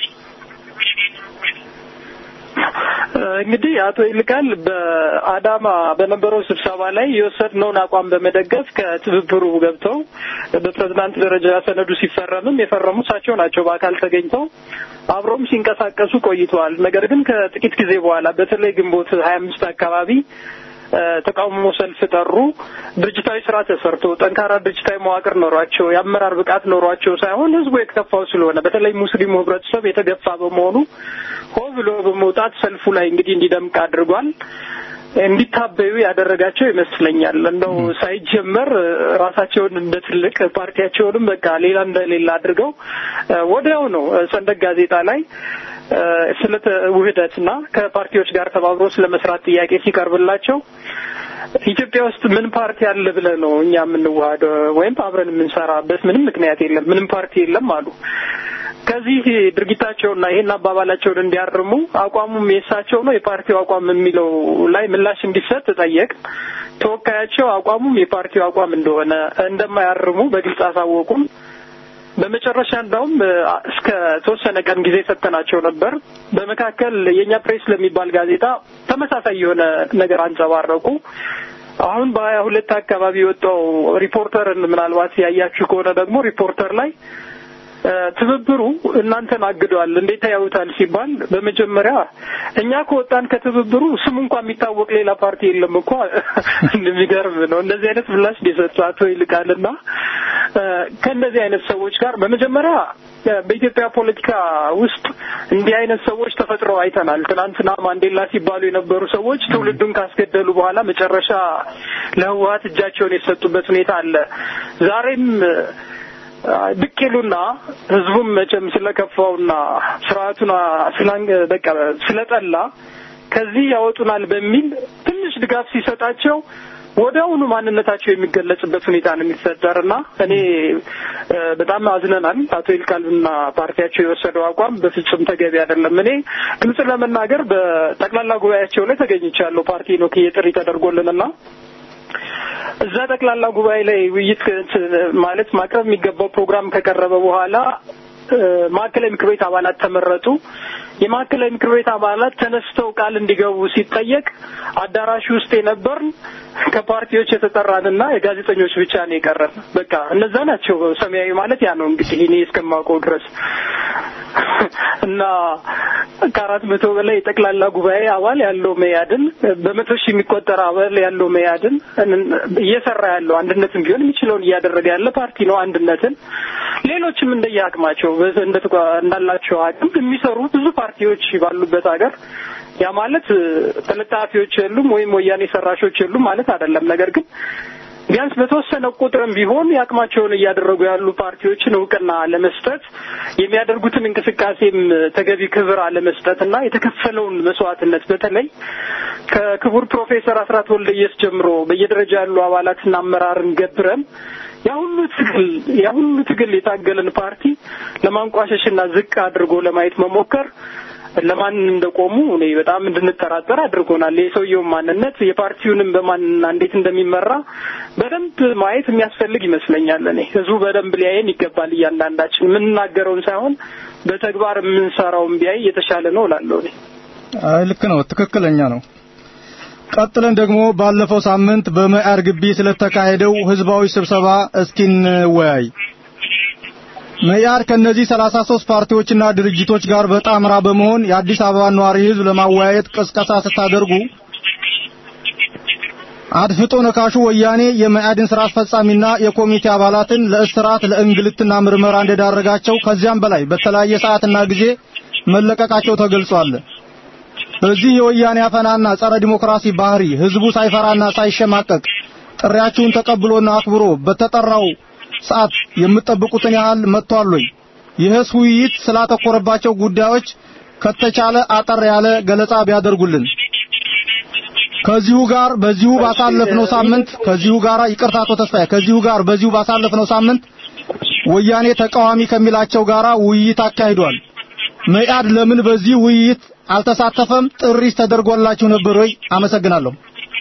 S4: እንግዲህ አቶ ይልቃል በአዳማ በነበረው ስብሰባ ላይ የወሰድነውን አቋም በመደገፍ ከትብብሩ ገብተው በፕሬዝዳንት ደረጃ ሰነዱ ሲፈረምም የፈረሙ እሳቸው ናቸው። በአካል ተገኝተው አብሮም ሲንቀሳቀሱ ቆይተዋል። ነገር ግን ከጥቂት ጊዜ በኋላ በተለይ ግንቦት 25 አካባቢ ተቃውሞ ሰልፍ ጠሩ። ድርጅታዊ ስራ ተሰርቶ ጠንካራ ድርጅታዊ መዋቅር ኖሯቸው የአመራር ብቃት ኖሯቸው ሳይሆን ህዝቡ የተከፋው ስለሆነ በተለይ ሙስሊሙ ህብረተሰብ የተገፋ በመሆኑ ሆ ብሎ በመውጣት ሰልፉ ላይ እንግዲህ እንዲደምቅ አድርጓል። እንዲታበዩ ያደረጋቸው ይመስለኛል። እንደው ሳይጀመር ራሳቸውን እንደ ትልቅ ፓርቲያቸውንም በቃ ሌላ እንደሌላ አድርገው ወዲያው ነው ሰንደቅ ጋዜጣ ላይ ስለ ውህደትና ከፓርቲዎች ጋር ተባብሮ ስለመስራት ጥያቄ ሲቀርብላቸው ኢትዮጵያ ውስጥ ምን ፓርቲ አለ ብለ ነው እኛ የምንዋሃደው ወይም አብረን የምንሰራበት ምንም ምክንያት የለም፣ ምንም ፓርቲ የለም አሉ። ከዚህ ድርጊታቸውና ይሄን አባባላቸውን እንዲያርሙ አቋሙም የሳቸው ነው የፓርቲው አቋም የሚለው ላይ ምላሽ እንዲሰጥ ጠየቅ። ተወካያቸው አቋሙም የፓርቲው አቋም እንደሆነ እንደማያርሙ በግልጽ አሳወቁም። በመጨረሻ እንደውም እስከ ተወሰነ ቀን ጊዜ ሰጥተናቸው ነበር። በመካከል የኛ ፕሬስ ለሚባል ጋዜጣ ተመሳሳይ የሆነ ነገር አንጸባረቁ። አሁን በ22 አካባቢ የወጣው ሪፖርተርን ምናልባት ያያችሁ ከሆነ ደግሞ ሪፖርተር ላይ ትብብሩ እናንተን አግዷል እንዴት ያዩታል ሲባል በመጀመሪያ እኛ ከወጣን ከትብብሩ ስሙ እንኳን የሚታወቅ ሌላ ፓርቲ የለም እኮ እንደሚገርም ነው። እንደዚህ አይነት ምላሽ ሊሰጣቶ ይልቃልና ከእንደዚህ አይነት ሰዎች ጋር በመጀመሪያ በኢትዮጵያ ፖለቲካ ውስጥ እንዲህ አይነት ሰዎች ተፈጥረው አይተናል። ትናንትና ማንዴላ ሲባሉ የነበሩ ሰዎች ትውልዱን ካስገደሉ በኋላ መጨረሻ ለህወሓት እጃቸውን የሰጡበት ሁኔታ አለ። ዛሬም ድቅሉና ህዝቡም መቼም ስለከፋውና ስርዓቱን በቃ ስለጠላ ከዚህ ያወጡናል በሚል ትንሽ ድጋፍ ሲሰጣቸው ወዲያውኑ ማንነታቸው የሚገለጽበት ሁኔታ ነው የሚፈጠርና እኔ በጣም አዝነናል። አቶ ይልቃልና ፓርቲያቸው የወሰደው አቋም በፍጹም ተገቢ አይደለም። እኔ ግልጽ ለመናገር በጠቅላላ ጉባኤያቸው ላይ ተገኝቻለሁ። ፓርቲ ነው ከየጥሪ ተደርጎልንና እዛ ጠቅላላ ጉባኤ ላይ ውይይት ማለት ማቅረብ የሚገባው ፕሮግራም ከቀረበ በኋላ ማዕከላዊ ምክር ቤት አባላት ተመረጡ። የማዕከላዊ ምክር ቤት አባላት ተነስተው ቃል እንዲገቡ ሲጠየቅ አዳራሽ ውስጥ የነበርን ከፓርቲዎች የተጠራንና የጋዜጠኞች ብቻ ነው የቀረን። በቃ እነዛ ናቸው ሰማያዊ ማለት ያ ነው እንግዲህ እኔ እስከማውቀው ድረስ እና ከ400 በላይ ጠቅላላ ጉባኤ አባል ያለው መያድን በመቶ ሺህ የሚቆጠር አባል ያለው መያድን እየሰራ ያለው አንድነትን ቢሆን የሚችለውን እያደረገ ያለ ፓርቲ ነው። አንድነትን ሌሎችም እንደየአቅማቸው እንዳላቸው አቅም የሚሰሩ ብዙ ፓርቲዎች ባሉበት ሀገር ያ ማለት ተለጣፊዎች የሉም ወይም ወያኔ ሰራሾች የሉም ማለት አይደለም። ነገር ግን ቢያንስ በተወሰነ ቁጥርም ቢሆን ያቅማቸውን እያደረጉ ያሉ ፓርቲዎችን እውቅና ለመስጠት የሚያደርጉትን እንቅስቃሴም ተገቢ ክብር አለመስጠትና የተከፈለውን መስዋዕትነት በተለይ ከክቡር ፕሮፌሰር አስራት ወልደየስ ጀምሮ በየደረጃ ያሉ አባላትና አመራርን ገብረን ያሁሉ ትግል የታገለን ፓርቲ ለማንቋሸሽና ዝቅ አድርጎ ለማየት መሞከር ለማን እንደቆሙ እኔ በጣም እንድንጠራጠር አድርጎናል። የሰውየው ማንነት የፓርቲውንም በማንና እንዴት እንደሚመራ በደንብ ማየት የሚያስፈልግ ይመስለኛል። እኔ ህዝቡ በደንብ ሊያየን ይገባል። እያንዳንዳችን የምንናገረውን ሳይሆን በተግባር የምንሰራውን ቢያይ የተሻለ ነው እላለሁ።
S1: ልክ ነው፣ ትክክለኛ ነው። ቀጥለን ደግሞ ባለፈው ሳምንት በመኢአድ ግቢ ስለተካሄደው ህዝባዊ ስብሰባ እስኪንወያይ። መኢአድ ከነዚህ 33 ፓርቲዎችና ድርጅቶች ጋር በጣምራ በመሆን የአዲስ አበባ ነዋሪ ህዝብ ለማወያየት ቅስቀሳ ስታደርጉ አድፍጦ ነካሹ ወያኔ የመኢአድን ስራ አስፈጻሚና የኮሚቴ አባላትን ለእስራት ለእንግልትና ምርመራ እንደዳረጋቸው ከዚያም በላይ በተለያየ ሰዓትና ጊዜ መለቀቃቸው ተገልጿል። በዚህ የወያኔ አፈናና ጸረ ዲሞክራሲ ባህሪ ህዝቡ ሳይፈራና ሳይሸማቀቅ ጥሪያችሁን ተቀብሎና አክብሮ በተጠራው ሰዓት የምትጠብቁትን ያህል መጥቷል ወይ? ይህስ ውይይት ስላተኮረባቸው ጉዳዮች ከተቻለ አጠር ያለ ገለጻ ቢያደርጉልን። ከዚሁ ጋር በዚሁ ባሳለፍነው ሳምንት ከዚሁ ጋር ይቅርታ አቶ ተስፋዬ ከዚሁ ጋር በዚሁ ባሳለፍነው ሳምንት ወያኔ ተቃዋሚ ከሚላቸው ጋራ ውይይት አካሂዷል። መኢአድ ለምን በዚህ ውይይት አልተሳተፈም? ጥሪ ተደርጎላችሁ ነበር ወይ? አመሰግናለሁ።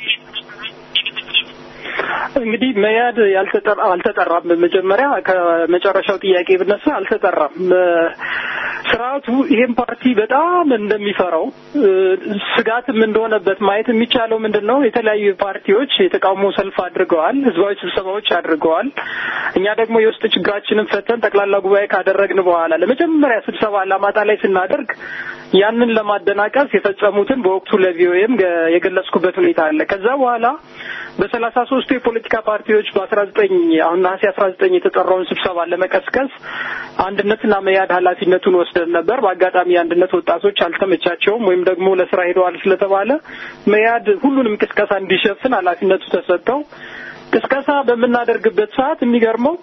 S4: እንግዲህ መኢአድ አልተጠራም። መጀመሪያ ከመጨረሻው ጥያቄ ብነሳ አልተጠራም። ስርዓቱ ይሄን ፓርቲ በጣም እንደሚፈራው ስጋትም እንደሆነበት ማየት የሚቻለው ምንድነው? የተለያዩ ፓርቲዎች የተቃውሞ ሰልፍ አድርገዋል፣ ህዝባዊ ስብሰባዎች አድርገዋል። እኛ ደግሞ የውስጥ ችግራችንን ፈተን ጠቅላላ ጉባኤ ካደረግን በኋላ ለመጀመሪያ ስብሰባ አላማጣ ላይ ስናደርግ ያንን ለማደናቀፍ የፈጸሙትን በወቅቱ ለቪኦኤም የገለጽኩበት ሁኔታ አለ። ከዛ በኋላ በ33 የፖለቲካ ፓርቲዎች በ19 አሁን ነሐሴ 19 የተጠራውን ስብሰባ ለመቀስቀስ አንድነትና መኢአድ ኃላፊነቱን ወስደን ነበር። በአጋጣሚ አንድነት ወጣቶች አልተመቻቸውም ወይም ደግሞ ለስራ ሄደዋል ስለተባለ መኢአድ ሁሉንም ቅስቀሳ እንዲሸፍን ኃላፊነቱ ተሰጠው። ቅስቀሳ በመናደርግበት ሰዓት የሚገርመው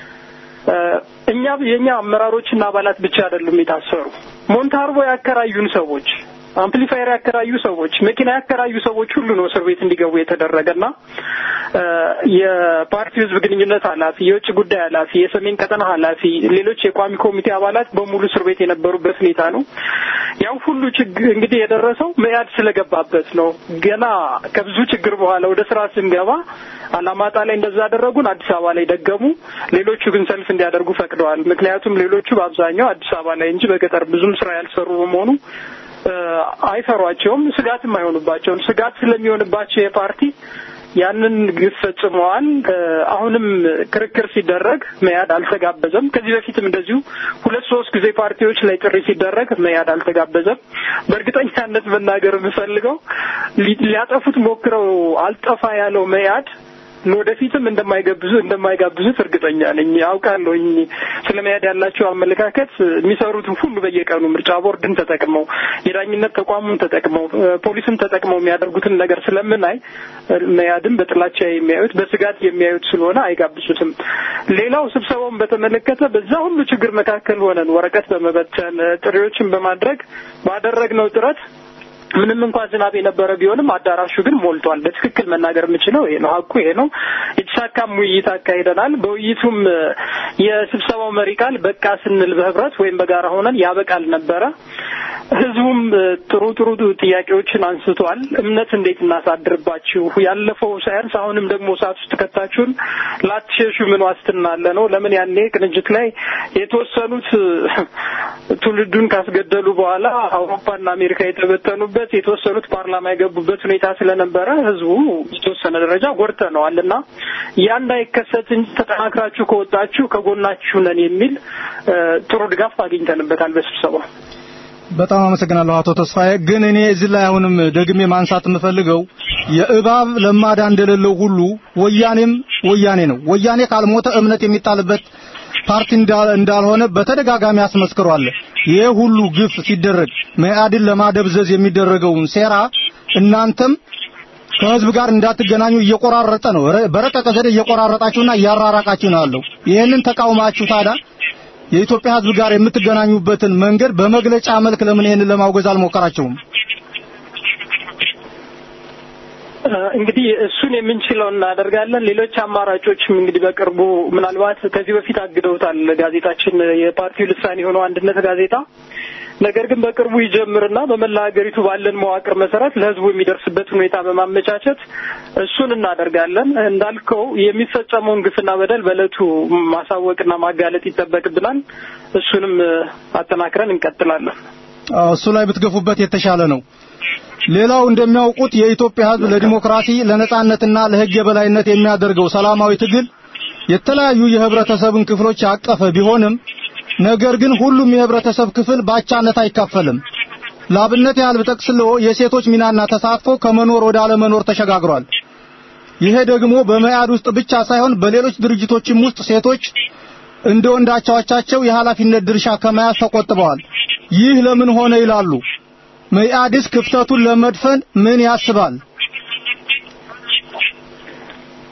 S4: የኛ አመራሮችና አባላት ብቻ አይደሉም የታሰሩ። ሞንታርቦ ያከራዩን ሰዎች፣ አምፕሊፋየር ያከራዩ ሰዎች፣ መኪና ያከራዩ ሰዎች ሁሉ ነው እስር ቤት እንዲገቡ የተደረገና የፓርቲው ህዝብ ግንኙነት ኃላፊ፣ የውጭ ጉዳይ ኃላፊ፣ የሰሜን ቀጠና ኃላፊ፣ ሌሎች የቋሚ ኮሚቴ አባላት በሙሉ እስር ቤት የነበሩበት ሁኔታ ነው። ያው ሁሉ ችግር እንግዲህ የደረሰው መኢአድ ስለገባበት ነው። ገና ከብዙ ችግር በኋላ ወደ ስራ ስንገባ አላማጣ ላይ እንደዛ አደረጉን፣ አዲስ አበባ ላይ ደገሙ። ሌሎቹ ግን ሰልፍ እንዲያደርጉ ፈቅደዋል። ምክንያቱም ሌሎቹ በአብዛኛው አዲስ አበባ ላይ እንጂ በገጠር ብዙም ስራ ያልሰሩ በመሆኑ አይፈሯቸውም፣ ስጋትም አይሆኑባቸውም። ስጋት ስለሚሆንባቸው የፓርቲ ያንን ግፍ ፈጽመዋል። አሁንም ክርክር ሲደረግ መኢአድ አልተጋበዘም። ከዚህ በፊትም እንደዚሁ 2-3 ጊዜ ፓርቲዎች ላይ ጥሪ ሲደረግ መኢአድ አልተጋበዘም። በእርግጠኛነት መናገር የምፈልገው ሊያጠፉት ሞክረው አልጠፋ ያለው መኢአድ ለወደፊትም እንደማይጋብዙት እርግጠኛ ነኝ። አውቃለሁኝ ስለ መኢአድ ያላቸው አመለካከት የሚሰሩት ሁሉ በየቀኑ ምርጫ ቦርድን ተጠቅመው የዳኝነት ተቋሙን ተጠቅመው ፖሊስን ተጠቅመው የሚያደርጉትን ነገር ስለምናይ መኢአድን በጥላቻ የሚያዩት በስጋት የሚያዩት ስለሆነ አይጋብዙትም። ሌላው ስብሰባውን በተመለከተ በዛ ሁሉ ችግር መካከል ሆነን ወረቀት በመበተን ጥሪዎችን በማድረግ ባደረግነው ጥረት ምንም እንኳን ዝናብ የነበረ ቢሆንም አዳራሹ ግን ሞልቷል። በትክክል መናገር የምችለው ይሄ ነው፣ ሀቁ ይሄ ነው። የተሳካም ውይይት አካሂደናል። በውይይቱም የስብሰባው መሪ ቃል በቃ ስንል በህብረት ወይም በጋራ ሆነን ያበቃል ነበረ። ህዝቡም ጥሩ ጥያቄዎችን አንስቷል። እምነት እንዴት እናሳድርባችሁ፣ ያለፈው ሳይንስ አሁንም ደግሞ ሰዓት ውስጥ ከተታችሁን ላትሸሹ ምን ዋስትና አለ ነው። ለምን ያኔ ቅንጅት ላይ የተወሰኑት ትውልዱን ካስገደሉ በኋላ አውሮፓና አሜሪካ የተበተኑበት የተወሰኑት ፓርላማ የገቡበት ሁኔታ ስለነበረ ህዝቡ የተወሰነ ደረጃ ጎርተነዋልና ያ እንዳይከሰት እንጂ ተጠናክራችሁ ከወጣችሁ ከጎናችሁ ነን የሚል ጥሩ ድጋፍ አግኝተንበታል በስብሰባው።
S1: በጣም አመሰግናለሁ አቶ ተስፋዬ። ግን እኔ እዚህ ላይ አሁንም ደግሜ ማንሳት የምፈልገው የእባብ ለማዳ እንደሌለው ሁሉ ወያኔም ወያኔ ነው። ወያኔ ካልሞተ እምነት የሚጣልበት ፓርቲ እንዳልሆነ በተደጋጋሚ አስመስክሯል። ይሄ ሁሉ ግፍ ሲደረግ መኢአድን ለማደብዘዝ የሚደረገውን ሴራ እናንተም ከህዝብ ጋር እንዳትገናኙ እየቆራረጠ ነው። በረቀቀ ዘዴ እየቆራረጣችሁና እያራራቃችሁ ነው ያለው። ይሄንን ተቃውማችሁ ታዲያ የኢትዮጵያ ህዝብ ጋር የምትገናኙበትን መንገድ በመግለጫ መልክ ለምን ይሄንን ለማውገዝ አልሞከራችሁም?
S4: እንግዲህ እሱን የምንችለው እናደርጋለን። ሌሎች አማራጮችም እንግዲህ በቅርቡ ምናልባት ከዚህ በፊት አግደውታል ጋዜጣችን የፓርቲው ልሳን የሆነው አንድነት ጋዜጣ። ነገር ግን በቅርቡ ይጀምርና በመላ ሀገሪቱ ባለን መዋቅር መሰረት ለህዝቡ የሚደርስበት ሁኔታ በማመቻቸት እሱን እናደርጋለን። እንዳልከው የሚፈጸመውን ግፍና በደል በእለቱ ማሳወቅና ማጋለጥ ይጠበቅብናል። እሱንም አጠናክረን እንቀጥላለን።
S1: እሱ ላይ ብትገፉበት የተሻለ ነው። ሌላው እንደሚያውቁት የኢትዮጵያ ህዝብ ለዲሞክራሲ ለነጻነትና ለህግ የበላይነት የሚያደርገው ሰላማዊ ትግል የተለያዩ የህብረተሰብን ክፍሎች ያቀፈ ቢሆንም ነገር ግን ሁሉም የህብረተሰብ ክፍል ባቻነት አይካፈልም። ላብነት ያህል ብጠቅስልዎ የሴቶች ሚናና ተሳትፎ ከመኖር ወደ አለመኖር ተሸጋግሯል። ይሄ ደግሞ በመኢአድ ውስጥ ብቻ ሳይሆን በሌሎች ድርጅቶችም ውስጥ ሴቶች እንደ ወንዳቻዎቻቸው የኃላፊነት ድርሻ ከመያዝ ተቆጥበዋል። ይህ ለምን ሆነ ይላሉ? መኢአድስ ክፍተቱን ለመድፈን ምን ያስባል?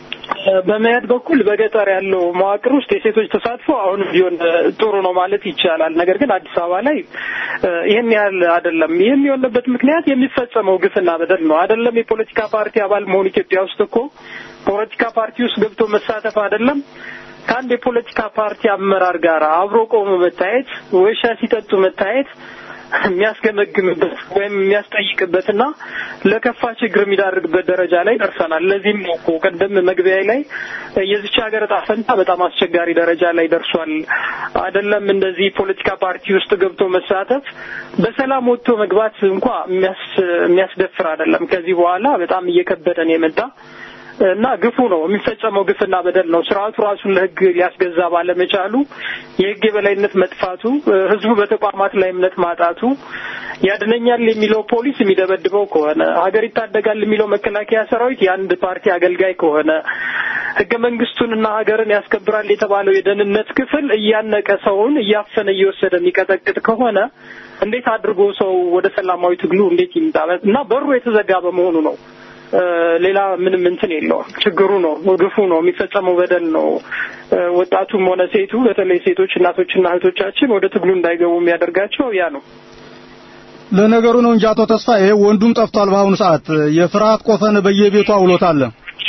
S4: በመያድ በኩል በገጠር ያለው መዋቅር ውስጥ የሴቶች ተሳትፎ አሁን ቢሆን ጥሩ ነው ማለት ይቻላል። ነገር ግን አዲስ አበባ ላይ ይሄን ያህል አይደለም። ይሄን የሆነበት ምክንያት የሚፈጸመው ግፍና በደል ነው። አይደለም የፖለቲካ ፓርቲ አባል መሆን ኢትዮጵያ ውስጥ እኮ ፖለቲካ ፓርቲ ውስጥ ገብቶ መሳተፍ አይደለም ከአንድ የፖለቲካ ፓርቲ አመራር ጋር አብሮ ቆሞ መታየት ወይሻ ሲጠጡ መታየት የሚያስገመግምበት ወይም የሚያስጠይቅበትና ለከፋ ችግር የሚዳርግበት ደረጃ ላይ ደርሰናል። ለዚህም ነው እኮ ቀደም መግቢያ ላይ የዚች ሀገር ዕጣ ፈንታ በጣም አስቸጋሪ ደረጃ ላይ ደርሷል። አይደለም እንደዚህ ፖለቲካ ፓርቲ ውስጥ ገብቶ መሳተፍ በሰላም ወጥቶ መግባት እንኳን የሚያስደፍር አይደለም። ከዚህ በኋላ በጣም እየከበደን የመጣ እና ግፉ ነው የሚፈጸመው ግፍና በደል ነው። ስርዓቱ ራሱን ለህግ ሊያስገዛ ባለመቻሉ የህግ የበላይነት መጥፋቱ ህዝቡ በተቋማት ላይ እምነት ማጣቱ ያድነኛል የሚለው ፖሊስ የሚደበድበው ከሆነ ሀገር ይታደጋል የሚለው መከላከያ ሰራዊት የአንድ ፓርቲ አገልጋይ ከሆነ ህገ መንግስቱንና ሀገርን ያስከብራል የተባለው የደህንነት ክፍል እያነቀ ሰውን እያፈነ እየወሰደ የሚቀጠቅጥ ከሆነ እንዴት አድርጎ ሰው ወደ ሰላማዊ ትግሉ እንዴት ይምጣ? እና በሩ የተዘጋ በመሆኑ ነው። ሌላ ምንም እንትን የለውም። ችግሩ ነው ግፉ ነው የሚፈጸመው በደል ነው። ወጣቱም ሆነ ሴቱ በተለይ ሴቶች እናቶችና እህቶቻችን ወደ ትግሉ እንዳይገቡ የሚያደርጋቸው ያ ነው።
S1: ለነገሩ ነው እንጂ አቶ ተስፋዬ ወንዱም ጠፍቷል። በአሁኑ ሰዓት የፍርሃት ቆፈን በየቤቱ አውሎታል።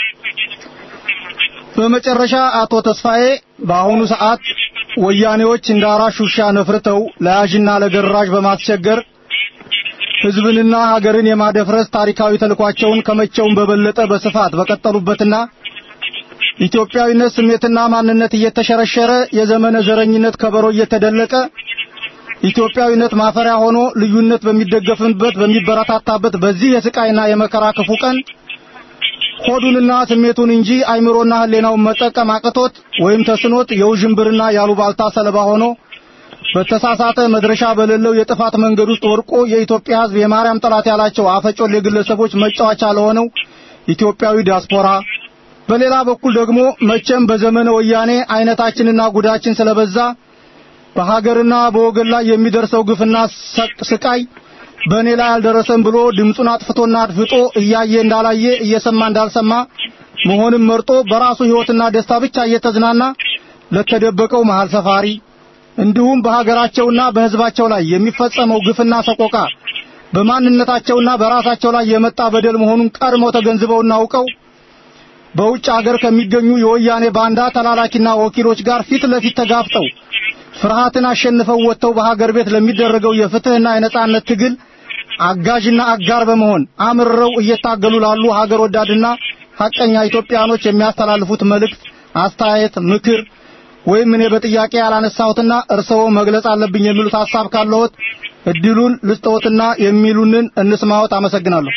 S1: በመጨረሻ አቶ ተስፋዬ በአሁኑ ሰዓት ወያኔዎች እንዳራሽ ውሻ ነፍርተው ለያዥና ለገራዥ በማስቸገር ህዝብንና ሀገርን የማደፍረስ ታሪካዊ ተልኳቸውን ከመቼውም በበለጠ በስፋት በቀጠሉበትና ኢትዮጵያዊነት ስሜትና ማንነት እየተሸረሸረ የዘመነ ዘረኝነት ከበሮ እየተደለቀ ኢትዮጵያዊነት ማፈሪያ ሆኖ ልዩነት በሚደገፍበት በሚበረታታበት በዚህ የስቃይና የመከራ ክፉ ቀን ሆዱንና ስሜቱን እንጂ አይምሮና ህሌናውን መጠቀም አቅቶት ወይም ተስኖት የውዥንብርና ያሉባልታ ሰለባ ሆኖ በተሳሳተ መድረሻ በሌለው የጥፋት መንገድ ውስጥ ወርቆ የኢትዮጵያ ህዝብ የማርያም ጠላት ያላቸው አፈጮሌ ግለሰቦች መጫወቻ ለሆነው ኢትዮጵያዊ ዲያስፖራ በሌላ በኩል ደግሞ መቼም በዘመነ ወያኔ አይነታችንና ጉዳችን ስለበዛ በሀገርና በወገን ላይ የሚደርሰው ግፍና ስቃይ በእኔ ላይ አልደረሰም ብሎ ድምጹን አጥፍቶና አድፍጦ እያየ እንዳላየ እየሰማ እንዳልሰማ መሆንም መርጦ በራሱ ህይወትና ደስታ ብቻ እየተዝናና ለተደበቀው መሃል ሰፋሪ እንዲሁም በሀገራቸውና በህዝባቸው ላይ የሚፈጸመው ግፍና ሰቆቃ በማንነታቸውና በራሳቸው ላይ የመጣ በደል መሆኑን ቀድመው ተገንዝበውና አውቀው በውጭ ሀገር ከሚገኙ የወያኔ ባንዳ ተላላኪና ወኪሎች ጋር ፊት ለፊት ተጋፍጠው ፍርሃትን አሸንፈው ወጥተው በሀገር ቤት ለሚደረገው የፍትህና የነጻነት ትግል አጋዥና አጋር በመሆን አምርረው እየታገሉ ላሉ ሀገር ወዳድና ሐቀኛ ኢትዮጵያኖች የሚያስተላልፉት መልእክት አስተያየት ምክር ወይም እኔ በጥያቄ ያላነሳሁትና እርሰው መግለጽ አለብኝ የሚሉት ሐሳብ ካለዎት እድሉን ልስጥዎትና የሚሉንን እንስማዎት። አመሰግናለሁ።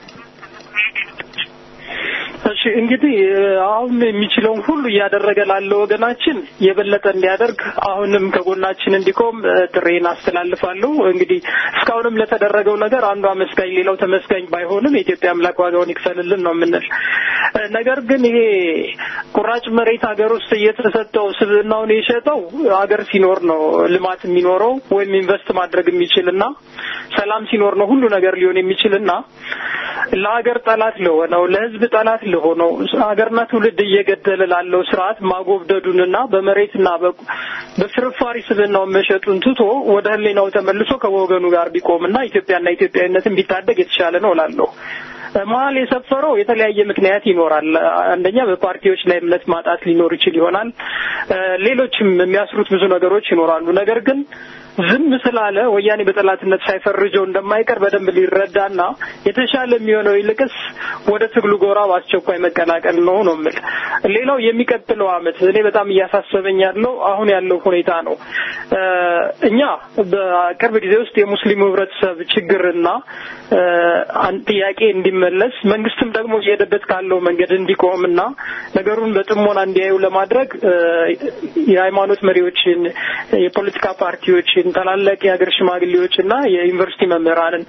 S4: እሺ እንግዲህ አሁን የሚችለውን ሁሉ እያደረገ ላለው ወገናችን የበለጠ እንዲያደርግ አሁንም ከጎናችን እንዲቆም ጥሬን አስተላልፋለሁ። እንግዲህ እስካሁንም ለተደረገው ነገር አንዱ አመስጋኝ ሌላው ተመስጋኝ ባይሆንም የኢትዮጵያ አምላክ ዋጋውን ይክፈልልን ነው የምንል። ነገር ግን ይሄ ቁራጭ መሬት ሀገር ውስጥ እየተሰጠው ስብናውን የሸጠው ሀገር ሲኖር ነው ልማት የሚኖረው ወይም ኢንቨስት ማድረግ የሚችልና ሰላም ሲኖር ነው ሁሉ ነገር ሊሆን የሚችልና ለሀገር ጠላት ለሆነው ለህዝብ ጠላት ለሆነው ሀገርና ትውልድ እየገደለ ላለው ስርዓት ማጎብደዱንና በመሬትና በፍርፋሪ ስብናው መሸጡን ትቶ ወደ ህሊናው ተመልሶ ከወገኑ ጋር ቢቆምና ኢትዮጵያና ኢትዮጵያዊነትን ቢታደግ የተሻለ ነው እላለሁ። መሀል የሰፈረው የተለያየ ምክንያት ይኖራል። አንደኛ በፓርቲዎች ላይ እምነት ማጣት ሊኖር ይችል ይሆናል። ሌሎችም የሚያስሩት ብዙ ነገሮች ይኖራሉ። ነገር ግን ዝም ስላለ ወያኔ በጠላትነት ሳይፈርጀው እንደማይቀር በደንብ ሊረዳና የተሻለ የሚሆነው ይልቅስ ወደ ትግሉ ጎራ በአስቸኳይ መቀላቀል ነው የምል። ሌላው የሚቀጥለው አመት እኔ በጣም እያሳሰበኝ ያለው አሁን ያለው ሁኔታ ነው። እኛ በቅርብ ጊዜ ውስጥ የሙስሊሙ ህብረተሰብ ችግርና ጥያቄ እንዲመለስ መንግስትም ደግሞ እየሄደበት ካለው መንገድ እንዲቆምና ነገሩን በጥሞና እንዲያዩ ለማድረግ የሃይማኖት መሪዎችን የፖለቲካ ፓርቲዎችን ታላላቅ የሀገር ሽማግሌዎችና የዩኒቨርሲቲ መምህራንን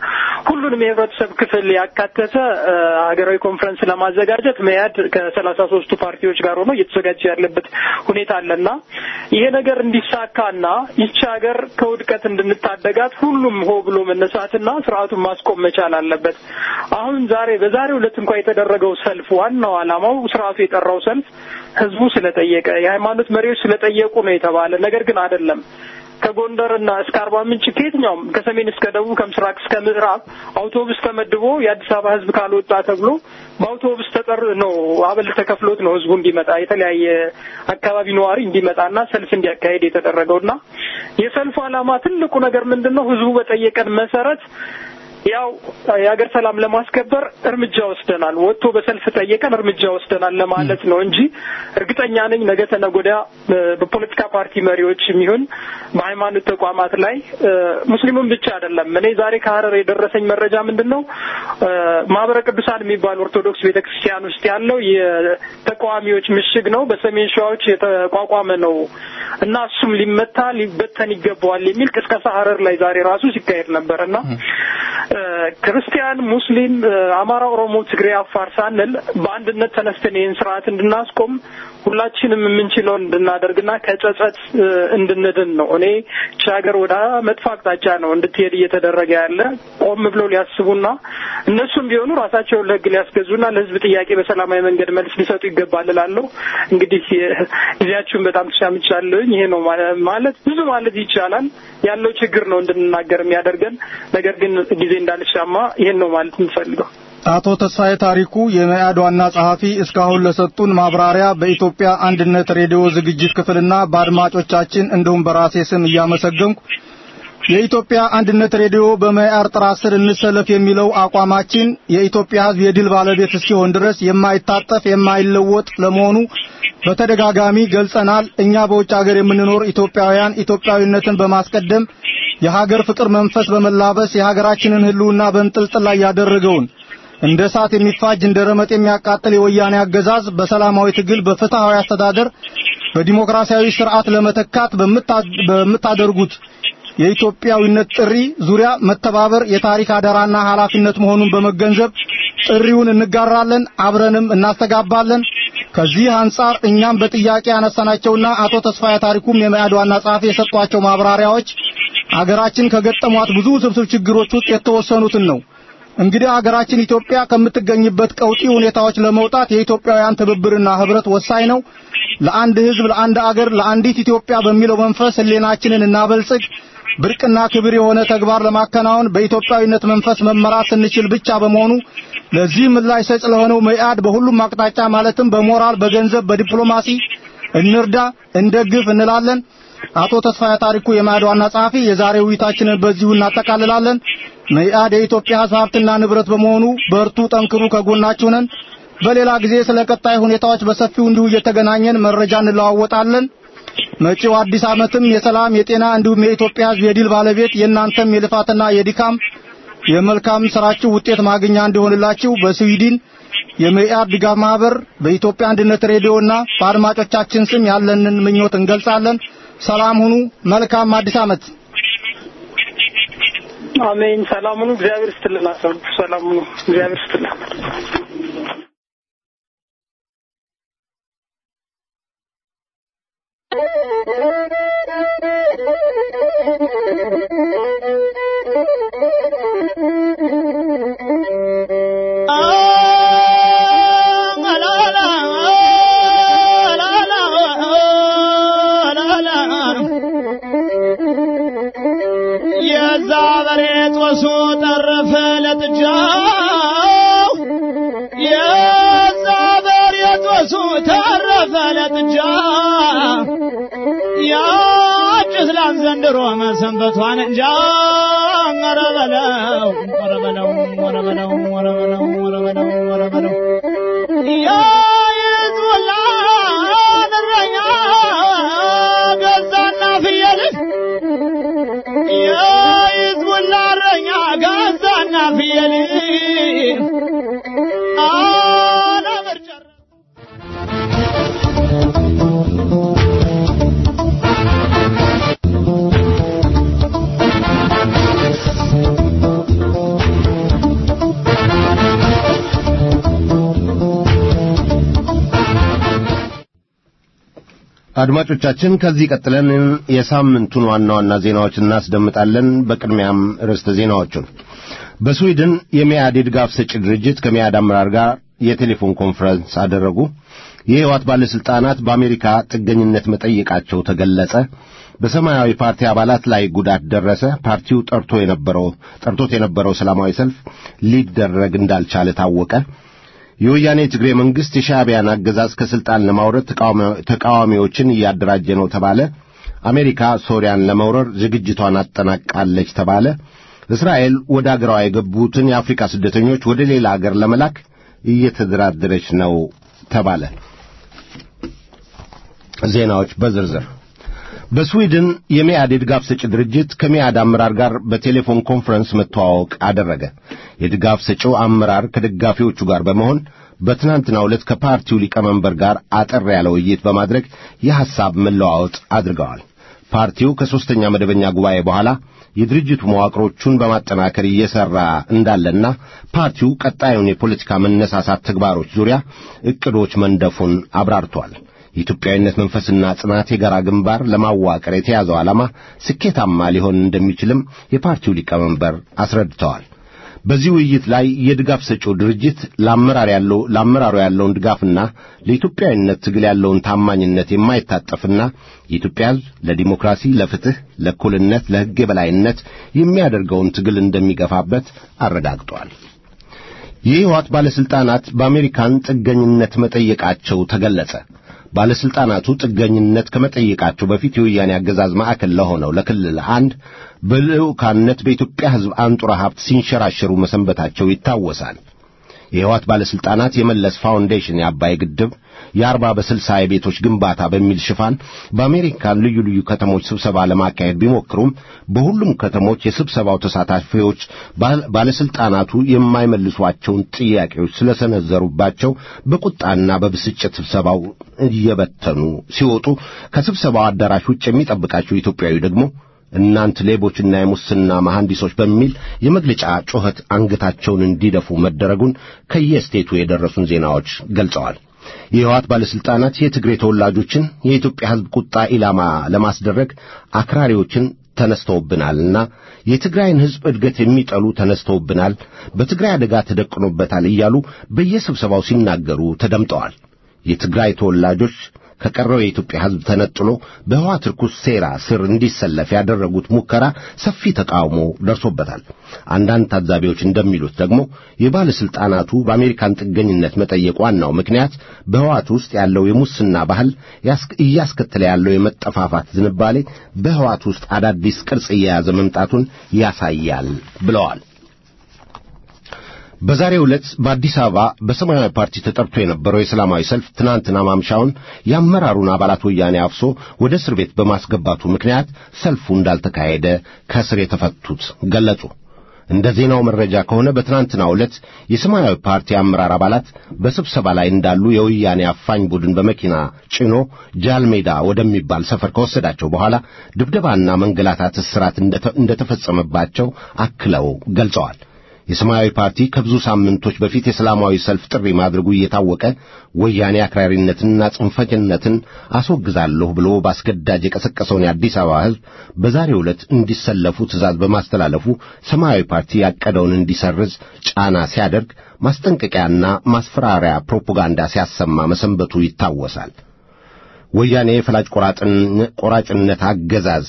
S4: ሁሉንም የህብረተሰብ ክፍል ያካተተ ሀገራዊ ኮንፈረንስ ለማዘጋጀት መያድ ከ33ቱ ፓርቲዎች ጋር ሆኖ እየተዘጋጀ ያለበት ሁኔታ አለና ይሄ ነገር እንዲሳካና ይህች ሀገር ከውድቀት እንድንታደጋት ሁሉም ሆ ብሎ መነሳትና ስርዓቱን ማስቆም መቻል አለበት። አሁን በዛሬው ዕለት እንኳን የተደረገው ሰልፍ ዋናው ዓላማው ስርዓቱ የጠራው ሰልፍ ህዝቡ ስለጠየቀ የሃይማኖት መሪዎች ስለጠየቁ ነው የተባለ ነገር ግን አይደለም። ከጎንደርና እስከ አርባ ምንጭ ከየትኛውም ከሰሜን እስከ ደቡብ ከምስራቅ እስከ ምዕራብ አውቶቡስ ተመድቦ የአዲስ አበባ ህዝብ ካልወጣ ተብሎ በአውቶቡስ ተጠር ነው አበል ተከፍሎት ነው ህዝቡ እንዲመጣ የተለያየ አካባቢ ነዋሪ እንዲመጣና ሰልፍ እንዲያካሄድ የተደረገውና የሰልፉ ዓላማ ትልቁ ነገር ምንድነው? ህዝቡ በጠየቀን መሰረት ያው የሀገር ሰላም ለማስከበር እርምጃ ወስደናል ወጥቶ በሰልፍ ጠየቀን እርምጃ ወስደናል ለማለት ነው እንጂ እርግጠኛ ነኝ ነገ ተነጎዳ በፖለቲካ ፓርቲ መሪዎች የሚሆን በሃይማኖት ተቋማት ላይ ሙስሊሙን ብቻ አይደለም እኔ ዛሬ ከሐረር የደረሰኝ መረጃ ምንድነው ማህበረ ቅዱሳን የሚባል ኦርቶዶክስ ቤተክርስቲያን ውስጥ ያለው የተቃዋሚዎች ምሽግ ነው በሰሜን ሸዋዎች የተቋቋመ ነው እና እሱም ሊመታ ሊበተን ይገባዋል የሚል ቅስቀሳ ሐረር ላይ ዛሬ ራሱ ሲካሄድ ነበርና ክርስቲያን ሙስሊም አማራ ኦሮሞ ትግሬ አፋር ሳንል በአንድነት ተነስተን ይህን ስርዓት እንድናስቆም ሁላችንም የምንችለውን እንድናደርግና ከጸጸት እንድንድን ነው። እኔ ቻገር ወደ መጥፎ አቅጣጫ ነው እንድትሄድ እየተደረገ ያለ ቆም ብለው ሊያስቡና እነሱም ቢሆኑ ራሳቸውን ለህግ ሊያስገዙና ለህዝብ ጥያቄ በሰላማዊ መንገድ መልስ ሊሰጡ ይገባል እላለሁ። እንግዲህ ጊዜያችሁን በጣም ተሻምቻለሁ። ይሄ ነው ማለት ብዙ ማለት ይቻላል ያለው ችግር ነው እንድንናገር የሚያደርገን ነገር ግን ጊዜ እንዳልሻማ ይሄን ነው ማለት እንፈልገው።
S1: አቶ ተስፋዬ ታሪኩ የመያድ ዋና ጸሐፊ እስካሁን ለሰጡን ማብራሪያ በኢትዮጵያ አንድነት ሬዲዮ ዝግጅት ክፍልና በአድማጮቻችን እንደውም በራሴ ስም እያመሰገንኩ የኢትዮጵያ አንድነት ሬዲዮ በመያድ ጥራት ስር እንሰለፍ የሚለው አቋማችን የኢትዮጵያ ሕዝብ የድል ባለቤት እስኪሆን ድረስ የማይታጠፍ የማይለወጥ ለመሆኑ በተደጋጋሚ ገልጸናል። እኛ በውጭ ሀገር የምንኖር ኢትዮጵያውያን ኢትዮጵያዊነትን በማስቀደም የሀገር ፍቅር መንፈስ በመላበስ የሀገራችንን ህልውና በእንጥልጥል ላይ ያደረገውን እንደ እሳት የሚፋጅ እንደ ረመጥ የሚያቃጥል የወያኔ አገዛዝ በሰላማዊ ትግል በፍትሃዊ አስተዳደር በዲሞክራሲያዊ ስርዓት ለመተካት በመታደርጉት የኢትዮጵያዊነት ጥሪ ዙሪያ መተባበር የታሪክ አደራና ኃላፊነት መሆኑን በመገንዘብ ጥሪውን እንጋራለን አብረንም እናስተጋባለን። ከዚህ አንፃር እኛም በጥያቄ ያነሳናቸውና አቶ ተስፋዬ ታሪኩም የመያድ ዋና ጸሐፊ የሰጧቸው ማብራሪያዎች አገራችን ከገጠሟት ብዙ ስብስብ ችግሮች ውስጥ የተወሰኑትን ነው። እንግዲህ አገራችን ኢትዮጵያ ከምትገኝበት ቀውጢ ሁኔታዎች ለመውጣት የኢትዮጵያውያን ትብብርና ህብረት ወሳኝ ነው። ለአንድ ህዝብ ለአንድ አገር ለአንዲት ኢትዮጵያ በሚለው መንፈስ ህሊናችንን እናበልጽግ። ብርቅና ክብር የሆነ ተግባር ለማከናወን በኢትዮጵያዊነት መንፈስ መመራት ስንችል ብቻ በመሆኑ ለዚህ ምላሽ ሰጭ ለሆነው መያድ በሁሉም አቅጣጫ ማለትም በሞራል በገንዘብ በዲፕሎማሲ እንርዳ እንደግፍ እንላለን። አቶ ተስፋዬ ታሪኩ የመያድ ዋና ጸሐፊ የዛሬው ውይይታችንን በዚሁ እናጠቃልላለን። መያድ የኢትዮጵያ ሀብትና ንብረት በመሆኑ በርቱ ጠንክሩ ከጎናችሁ ነን። በሌላ ጊዜ ስለ ቀጣይ ሁኔታዎች በሰፊው እንዲሁ እየተገናኘን መረጃ እንለዋወጣለን። መጪው አዲስ ዓመትም የሰላም የጤና እንዲሁም የኢትዮጵያ ሕዝብ የድል ባለቤት የእናንተም የልፋትና የድካም የመልካም ስራችሁ ውጤት ማግኛ እንዲሆንላችሁ በስዊድን የመያድ ድጋፍ ማህበር በኢትዮጵያ አንድነት ሬዲዮና በአድማጮቻችን ስም ያለንን ምኞት እንገልጻለን። ሰላም ሁኑ። መልካም አዲስ ዓመት።
S4: አሜን። ሰላም ሁኑ። እግዚአብሔር ይስጥልን። ሰላም ሁኑ። እግዚአብሔር ይስጥልን።
S3: የዛበሬት ወሱ ተረፈ ለጥጃው የዛበሬት ወሱ ተረፈ ለጥጃው ያጭስላም ዘንድሮ መሰንበቷን እንጃ ወረበለው ወረበለው ወረበለው ወረበለው ወረበለው ወረበለው ያይዙላ ነረኛ ገዛና ፍየል ያይዙላ ነረኛ ገዛና ፍየል አለመርጨር
S5: አድማጮቻችን ከዚህ ቀጥለን የሳምንቱን ዋና ዋና ዜናዎች እናስደምጣለን። በቅድሚያም ርዕሰ ዜናዎቹን። በስዊድን የሚያድ ድጋፍ ሰጪ ድርጅት ከሚያድ አመራር ጋር የቴሌፎን ኮንፈረንስ አደረጉ። የህወሓት ባለስልጣናት በአሜሪካ ጥገኝነት መጠየቃቸው ተገለጸ። በሰማያዊ ፓርቲ አባላት ላይ ጉዳት ደረሰ። ፓርቲው ጠርቶት የነበረው ሰላማዊ ሰልፍ ሊደረግ እንዳልቻለ ታወቀ። የወያኔ ትግሬ መንግስት የሻዕቢያን አገዛዝ ከስልጣን ለማውረድ ተቃዋሚዎችን እያደራጀ ነው ተባለ። አሜሪካ ሶሪያን ለመውረር ዝግጅቷን አጠናቃለች ተባለ። እስራኤል ወደ አገሯ የገቡትን የአፍሪካ ስደተኞች ወደ ሌላ አገር ለመላክ እየተደራደረች ነው ተባለ። ዜናዎች በዝርዝር። በስዊድን የሚያድ ድጋፍ ሰጪ ድርጅት ከሚያድ አመራር ጋር በቴሌፎን ኮንፈረንስ መተዋወቅ አደረገ። የድጋፍ ሰጪው አመራር ከደጋፊዎቹ ጋር በመሆን በትናንትናው ዕለት ከፓርቲው ሊቀመንበር ጋር አጠር ያለ ውይይት በማድረግ የሐሳብ መለዋወጥ አድርገዋል። ፓርቲው ከሦስተኛ መደበኛ ጉባኤ በኋላ የድርጅቱ መዋቅሮቹን በማጠናከር እየሰራ እንዳለና ፓርቲው ቀጣዩን የፖለቲካ መነሳሳት ተግባሮች ዙሪያ ዕቅዶች መንደፉን አብራርቷል። የኢትዮጵያዊነት መንፈስና ጽናት የጋራ ግንባር ለማዋቀር የተያዘው ዓላማ ስኬታማ ሊሆን እንደሚችልም የፓርቲው ሊቀመንበር አስረድተዋል። በዚህ ውይይት ላይ የድጋፍ ሰጪው ድርጅት ለአመራሩ ያለውን ድጋፍና ለኢትዮጵያዊነት ትግል ያለውን ታማኝነት የማይታጠፍና የኢትዮጵያ ሕዝብ ለዲሞክራሲ፣ ለፍትህ፣ ለእኩልነት፣ ለሕግ የበላይነት የሚያደርገውን ትግል እንደሚገፋበት አረጋግጧል። የህወሓት ባለስልጣናት በአሜሪካን ጥገኝነት መጠየቃቸው ተገለጸ። ባለስልጣናቱ ጥገኝነት ከመጠየቃቸው በፊት የወያኔ አገዛዝ ማዕከል ለሆነው ለክልል 1 በልዑካነት በኢትዮጵያ ሕዝብ አንጡራ ሀብት ሲንሸራሸሩ መሰንበታቸው ይታወሳል። የህወሓት ባለስልጣናት የመለስ ፋውንዴሽን የአባይ ግድብ የ40 በ60 የቤቶች ግንባታ በሚል ሽፋን በአሜሪካን ልዩ ልዩ ከተሞች ስብሰባ ለማካሄድ ቢሞክሩም በሁሉም ከተሞች የስብሰባው ተሳታፊዎች ባለስልጣናቱ የማይመልሷቸውን ጥያቄዎች ስለሰነዘሩባቸው በቁጣና በብስጭት ስብሰባው እየበተኑ ሲወጡ ከስብሰባው አዳራሽ ውጭ የሚጠብቃቸው ኢትዮጵያዊ ደግሞ እናንት ሌቦችና የሙስና መሐንዲሶች በሚል የመግለጫ ጩኸት አንገታቸውን እንዲደፉ መደረጉን ከየስቴቱ የደረሱን ዜናዎች ገልጸዋል። የህወሓት ባለስልጣናት የትግሬ ተወላጆችን የኢትዮጵያ ሕዝብ ቁጣ ኢላማ ለማስደረግ አክራሪዎችን ተነስተውብናልና የትግራይን ሕዝብ እድገት የሚጠሉ ተነስተውብናል፣ በትግራይ አደጋ ተደቅኖበታል እያሉ በየስብሰባው ሲናገሩ ተደምጠዋል። የትግራይ ተወላጆች ከቀረው የኢትዮጵያ ሕዝብ ተነጥሎ በህወሓት ርኩስ ሴራ ስር እንዲሰለፍ ያደረጉት ሙከራ ሰፊ ተቃውሞ ደርሶበታል። አንዳንድ ታዛቢዎች እንደሚሉት ደግሞ የባለስልጣናቱ በአሜሪካን ጥገኝነት መጠየቅ ዋናው ምክንያት በህወሓት ውስጥ ያለው የሙስና ባህል እያስከተለ ያለው የመጠፋፋት ዝንባሌ በህወሓት ውስጥ አዳዲስ ቅርጽ እየያዘ መምጣቱን ያሳያል ብለዋል። በዛሬው ዕለት በአዲስ አበባ በሰማያዊ ፓርቲ ተጠርቶ የነበረው የሰላማዊ ሰልፍ ትናንትና ማምሻውን የአመራሩን አባላት ወያኔ አፍሶ ወደ እስር ቤት በማስገባቱ ምክንያት ሰልፉ እንዳልተካሄደ ከእስር የተፈቱት ገለጹ። እንደ ዜናው መረጃ ከሆነ በትናንትናው ዕለት የሰማያዊ ፓርቲ አመራር አባላት በስብሰባ ላይ እንዳሉ የወያኔ አፋኝ ቡድን በመኪና ጭኖ ጃልሜዳ ወደሚባል ሰፈር ከወሰዳቸው በኋላ ድብደባና መንገላታት፣ እስራት እንደተፈጸመባቸው አክለው ገልጸዋል። የሰማያዊ ፓርቲ ከብዙ ሳምንቶች በፊት የሰላማዊ ሰልፍ ጥሪ ማድረጉ እየታወቀ ወያኔ አክራሪነትንና ጽንፈኝነትን አስወግዛለሁ ብሎ ባስገዳጅ የቀሰቀሰውን የአዲስ አበባ ሕዝብ በዛሬው ዕለት እንዲሰለፉ ትእዛዝ በማስተላለፉ ሰማያዊ ፓርቲ ያቀደውን እንዲሰርዝ ጫና ሲያደርግ ማስጠንቀቂያና ማስፈራሪያ ፕሮፓጋንዳ ሲያሰማ መሰንበቱ ይታወሳል። ወያኔ የፈላጭ ቆራጭነት አገዛዝ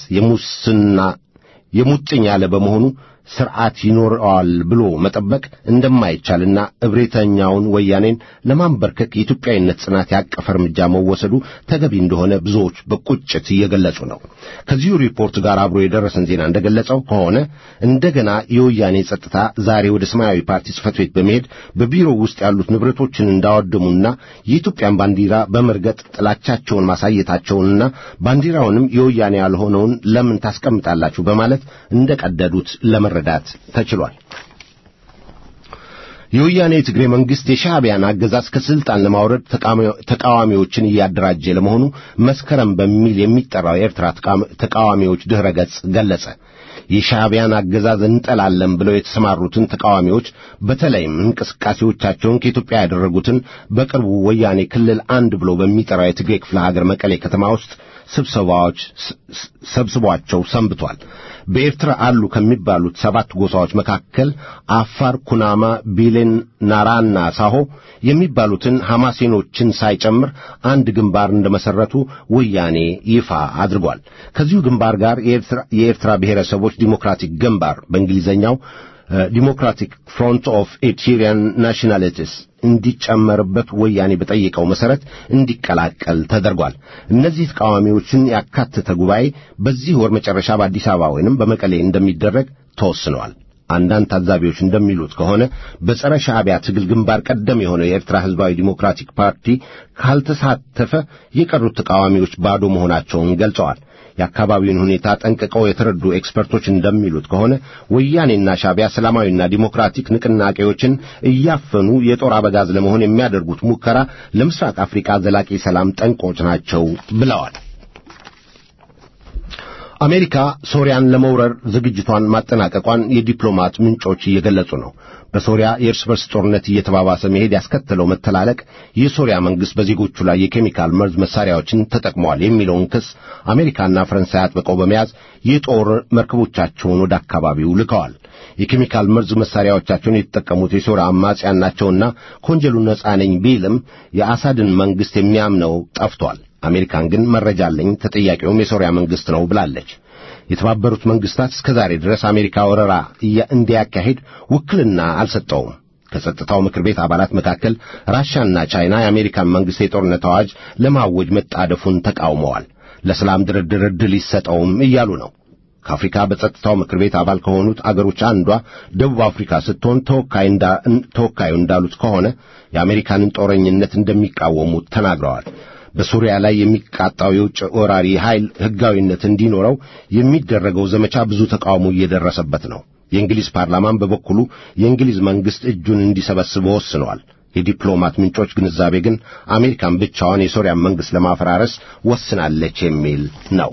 S5: የሙጥኝ ያለ በመሆኑ ስርዓት ይኖረዋል ብሎ መጠበቅ እንደማይቻልና እብሪተኛውን ወያኔን ለማንበርከክ የኢትዮጵያዊነት ጽናት ያቀፈ እርምጃ መወሰዱ ተገቢ እንደሆነ ብዙዎች በቁጭት እየገለጹ ነው። ከዚሁ ሪፖርት ጋር አብሮ የደረሰን ዜና እንደገለጸው ከሆነ እንደገና የወያኔ ጸጥታ ዛሬ ወደ ሰማያዊ ፓርቲ ጽሕፈት ቤት በመሄድ በቢሮው ውስጥ ያሉት ንብረቶችን እንዳወደሙና የኢትዮጵያን ባንዲራ በመርገጥ ጥላቻቸውን ማሳየታቸውንና ባንዲራውንም የወያኔ ያልሆነውን ለምን ታስቀምጣላችሁ በማለት እንደቀደዱት ለመረዳት ተችሏል። የወያኔ ትግሬ መንግስት የሻዕቢያን አገዛዝ ከስልጣን ለማውረድ ተቃዋሚዎችን እያደራጀ ለመሆኑ መስከረም በሚል የሚጠራው የኤርትራ ተቃዋሚዎች ድህረ ገጽ ገለጸ። የሻዕቢያን አገዛዝ እንጠላለን ብለው የተሰማሩትን ተቃዋሚዎች በተለይም እንቅስቃሴዎቻቸውን ከኢትዮጵያ ያደረጉትን በቅርቡ ወያኔ ክልል 1 ብሎ በሚጠራው የትግሬ ክፍለ ሀገር መቀሌ ከተማ ውስጥ ሰብስቧቸው ሰንብቷል። በኤርትራ አሉ ከሚባሉት 7 ጎሳዎች መካከል አፋር፣ ኩናማ፣ ቢሌን፣ ናራና ሳሆ የሚባሉትን ሐማሴኖችን ሳይጨምር አንድ ግንባር እንደመሰረቱ ወያኔ ይፋ አድርጓል። ከዚሁ ግንባር ጋር የኤርትራ ብሔረሰቦች ዲሞክራቲክ ግንባር በእንግሊዘኛው ዲሞክራቲክ ፍሮንት ኦፍ ኤሪትሪያን ናሽናሊቲስ እንዲጨመርበት ወያኔ በጠየቀው መሰረት እንዲቀላቀል ተደርጓል። እነዚህ ተቃዋሚዎችን ያካተተ ጉባኤ በዚህ ወር መጨረሻ በአዲስ አበባ ወይንም በመቀሌ እንደሚደረግ ተወስኗል። አንዳንድ ታዛቢዎች እንደሚሉት ከሆነ በጸረ ሻዕቢያ ትግል ግንባር ቀደም የሆነው የኤርትራ ሕዝባዊ ዲሞክራቲክ ፓርቲ ካልተሳተፈ የቀሩት ተቃዋሚዎች ባዶ መሆናቸውን ገልጸዋል። የአካባቢውን ሁኔታ ጠንቅቀው የተረዱ ኤክስፐርቶች እንደሚሉት ከሆነ ወያኔና ሻዕቢያ ሰላማዊና ዲሞክራቲክ ንቅናቄዎችን እያፈኑ የጦር አበጋዝ ለመሆን የሚያደርጉት ሙከራ ለምስራቅ አፍሪካ ዘላቂ ሰላም ጠንቆች ናቸው ብለዋል። አሜሪካ ሶሪያን ለመውረር ዝግጅቷን ማጠናቀቋን የዲፕሎማት ምንጮች እየገለጹ ነው። በሶሪያ የእርስ በርስ ጦርነት እየተባባሰ መሄድ ያስከተለው መተላለቅ የሶሪያ መንግስት በዜጎቹ ላይ የኬሚካል መርዝ መሳሪያዎችን ተጠቅመዋል የሚለውን ክስ አሜሪካና ፈረንሳይ አጥብቀው በመያዝ የጦር መርከቦቻቸውን ወደ አካባቢው ልከዋል። የኬሚካል መርዝ መሳሪያዎቻቸውን የተጠቀሙት የሶሪያ አማጽያን ናቸውና ከወንጀሉ ነጻ ነኝ ቢልም የአሳድን መንግስት የሚያምነው ጠፍቷል። አሜሪካን ግን መረጃ አለኝ፣ ተጠያቂውም የሶሪያ መንግስት ነው ብላለች። የተባበሩት መንግስታት እስከዛሬ ድረስ አሜሪካ ወረራ እንዲያካሂድ ውክልና አልሰጠውም። ከጸጥታው ምክር ቤት አባላት መካከል ራሻና ቻይና የአሜሪካን መንግስት የጦርነት አዋጅ ለማወጅ መጣደፉን ተቃውመዋል። ለሰላም ድርድር ዕድል ይሰጠውም እያሉ ነው። ከአፍሪካ በጸጥታው ምክር ቤት አባል ከሆኑት አገሮች አንዷ ደቡብ አፍሪካ ስትሆን ተወካዩ እንዳሉት ከሆነ የአሜሪካንን ጦረኝነት እንደሚቃወሙት ተናግረዋል። በሶሪያ ላይ የሚቃጣው የውጭ ወራሪ ኃይል ሕጋዊነት እንዲኖረው የሚደረገው ዘመቻ ብዙ ተቃውሞ እየደረሰበት ነው። የእንግሊዝ ፓርላማን በበኩሉ የእንግሊዝ መንግስት እጁን እንዲሰበስብ ወስኗል። የዲፕሎማት ምንጮች ግንዛቤ ግን አሜሪካን ብቻዋን የሶሪያን መንግስት ለማፈራረስ ወስናለች የሚል ነው።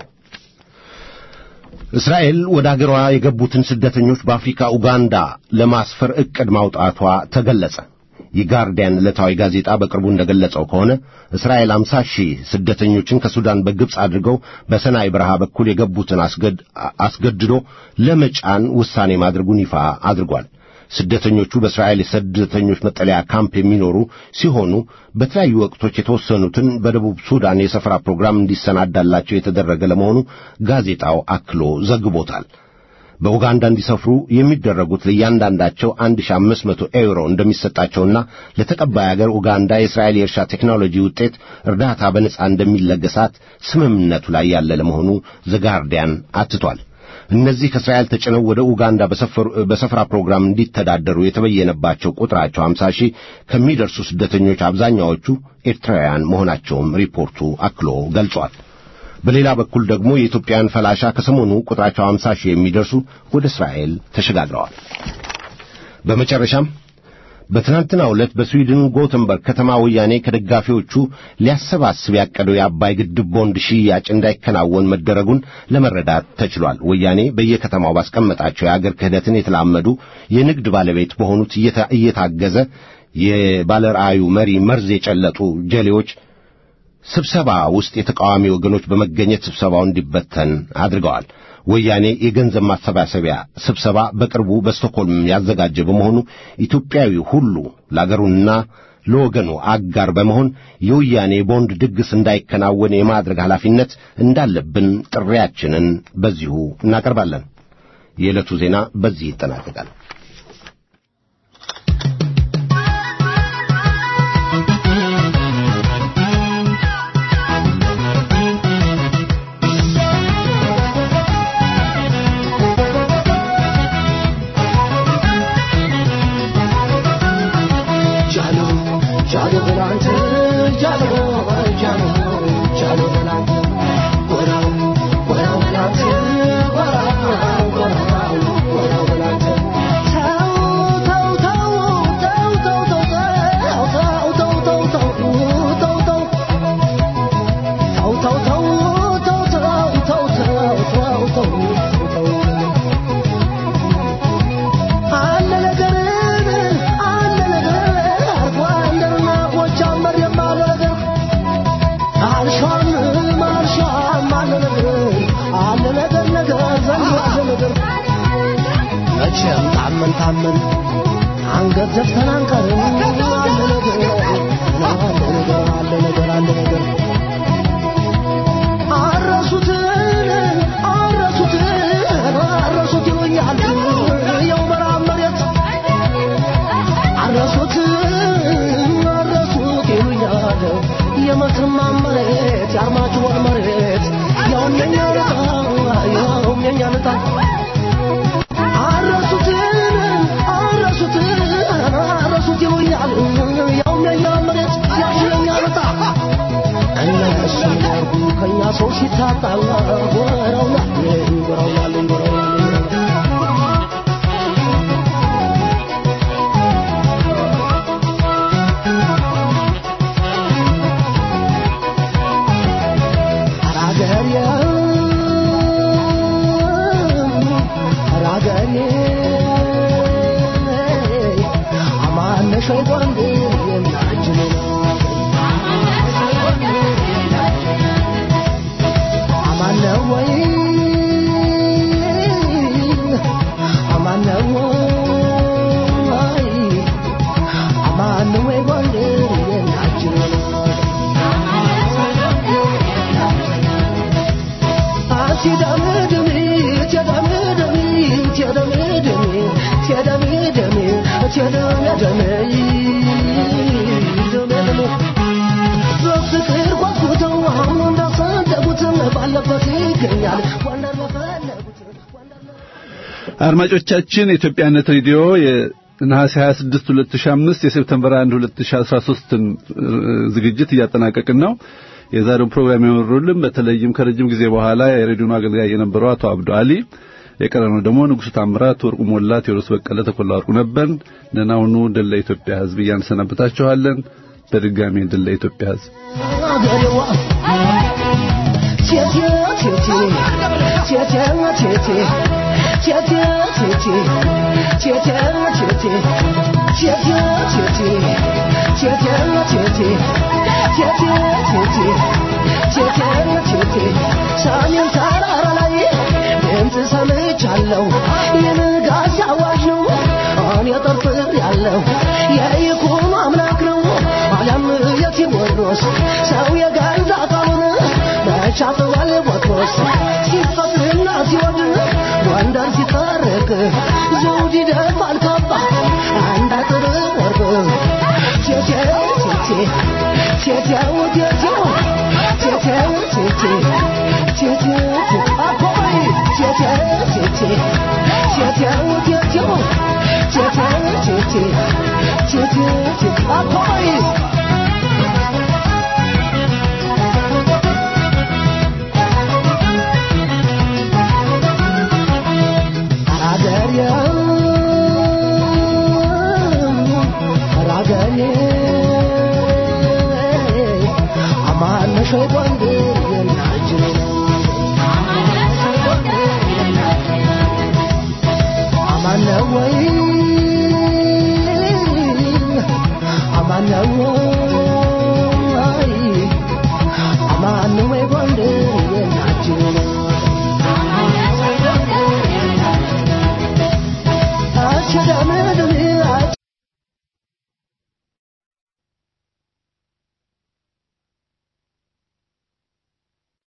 S5: እስራኤል ወደ አገሯ የገቡትን ስደተኞች በአፍሪካ ኡጋንዳ ለማስፈር ዕቅድ ማውጣቷ ተገለጸ። የጋርዲያን ዕለታዊ ጋዜጣ በቅርቡ እንደገለጸው ከሆነ እስራኤል 50,000 ስደተኞችን ከሱዳን በግብጽ አድርገው በሰናይ በረሃ በኩል የገቡትን አስገድዶ ለመጫን ውሳኔ ማድረጉን ይፋ አድርጓል። ስደተኞቹ በእስራኤል የስደተኞች መጠለያ ካምፕ የሚኖሩ ሲሆኑ በተለያዩ ወቅቶች የተወሰኑትን በደቡብ ሱዳን የሰፈራ ፕሮግራም እንዲሰናዳላቸው የተደረገ ለመሆኑ ጋዜጣው አክሎ ዘግቦታል። በኡጋንዳ እንዲሰፍሩ የሚደረጉት ለእያንዳንዳቸው 1500 ዩሮ እንደሚሰጣቸውና ለተቀባይ አገር ኡጋንዳ የእስራኤል የእርሻ ቴክኖሎጂ ውጤት እርዳታ በነጻ እንደሚለገሳት ስምምነቱ ላይ ያለ ለመሆኑ ዘጋርዲያን አትቷል። እነዚህ ከእስራኤል ተጭነው ወደ ኡጋንዳ በሰፈራ ፕሮግራም እንዲተዳደሩ የተበየነባቸው ቁጥራቸው 50,000 ከሚደርሱ ስደተኞች አብዛኛዎቹ ኤርትራውያን መሆናቸውም ሪፖርቱ አክሎ ገልጿል። በሌላ በኩል ደግሞ የኢትዮጵያን ፈላሻ ከሰሞኑ ቁጥራቸው 50,000 የሚደርሱ ወደ እስራኤል ተሸጋግረዋል። በመጨረሻም በትናንትናው ዕለት በስዊድን ጎተንበርግ ከተማ ወያኔ ከደጋፊዎቹ ሊያሰባስብ ያቀደው የአባይ ግድብ ቦንድ ሽያጭ እንዳይከናወን መደረጉን ለመረዳት ተችሏል። ወያኔ በየከተማው ባስቀመጣቸው የአገር ክህደትን የተላመዱ የንግድ ባለቤት በሆኑት እየታገዘ የባለራእዩ መሪ መርዝ የጨለጡ ጀሌዎች ስብሰባ ውስጥ የተቃዋሚ ወገኖች በመገኘት ስብሰባው እንዲበተን አድርገዋል። ወያኔ የገንዘብ ማሰባሰቢያ ስብሰባ በቅርቡ በስቶክሆልም ያዘጋጀ በመሆኑ ኢትዮጵያዊ ሁሉ ለአገሩና ለወገኑ አጋር በመሆን የወያኔ ቦንድ ድግስ እንዳይከናወን የማድረግ ኃላፊነት እንዳለብን ጥሪያችንን በዚሁ እናቀርባለን። የዕለቱ ዜና በዚህ ይጠናቀቃል።
S6: Jalo, ታመን አንገት ዘፍተን አንቀርም አለ ነገር አረሱት ይሉኛል የው መራመሬት አረሱት ይሉኛል የመስማ መሬት ያርማጭሆን መሬት ያውም የኛ ልጣ አረሱት ይሉኛል ያውም የኛ መሬት ያውም የኛ ልጣ እነሱ ያርጉ ከኛ ሰው ሲታጣ ጎረውናል شيطان ينعجلنا عملنا وين عملنا وين ينعجلنا
S7: አድማጮቻችን የኢትዮጵያነት ሬዲዮ የነሐሴ 26 2005 የሴፕቴምበር 1 2013 ዝግጅት እያጠናቀቅን ነው። የዛሬው ፕሮግራም የመሩልን በተለይም ከረጅም ጊዜ በኋላ የሬዲዮን አገልጋይ የነበረው አቶ አብዱ አሊ፣ የቀረነው ደግሞ ንጉሱ ታምራት፣ ወርቁ ሞላ፣ ቴዎድሮስ በቀለ፣ ተኮላ ወርቁ ነበር። ደህናውኑ ድል ለኢትዮጵያ ሕዝብ እያንሰናበታችኋለን። በድጋሚ ድል ለኢትዮጵያ ሕዝብ።
S6: ሰሜን ተራራ ላይ ድምፅ ሰምቻለሁ የንጋት አዋጅ ነው እኔ ጠርጥሬያለሁ የይኩኖ አምላክ ነው ዓለም የቴዎድሮስ ሰው የገዛ ቃሉን መቻጥዋል ቦትሮስ ሲፈትና ሲወድ ጎንደር ሲታረቅ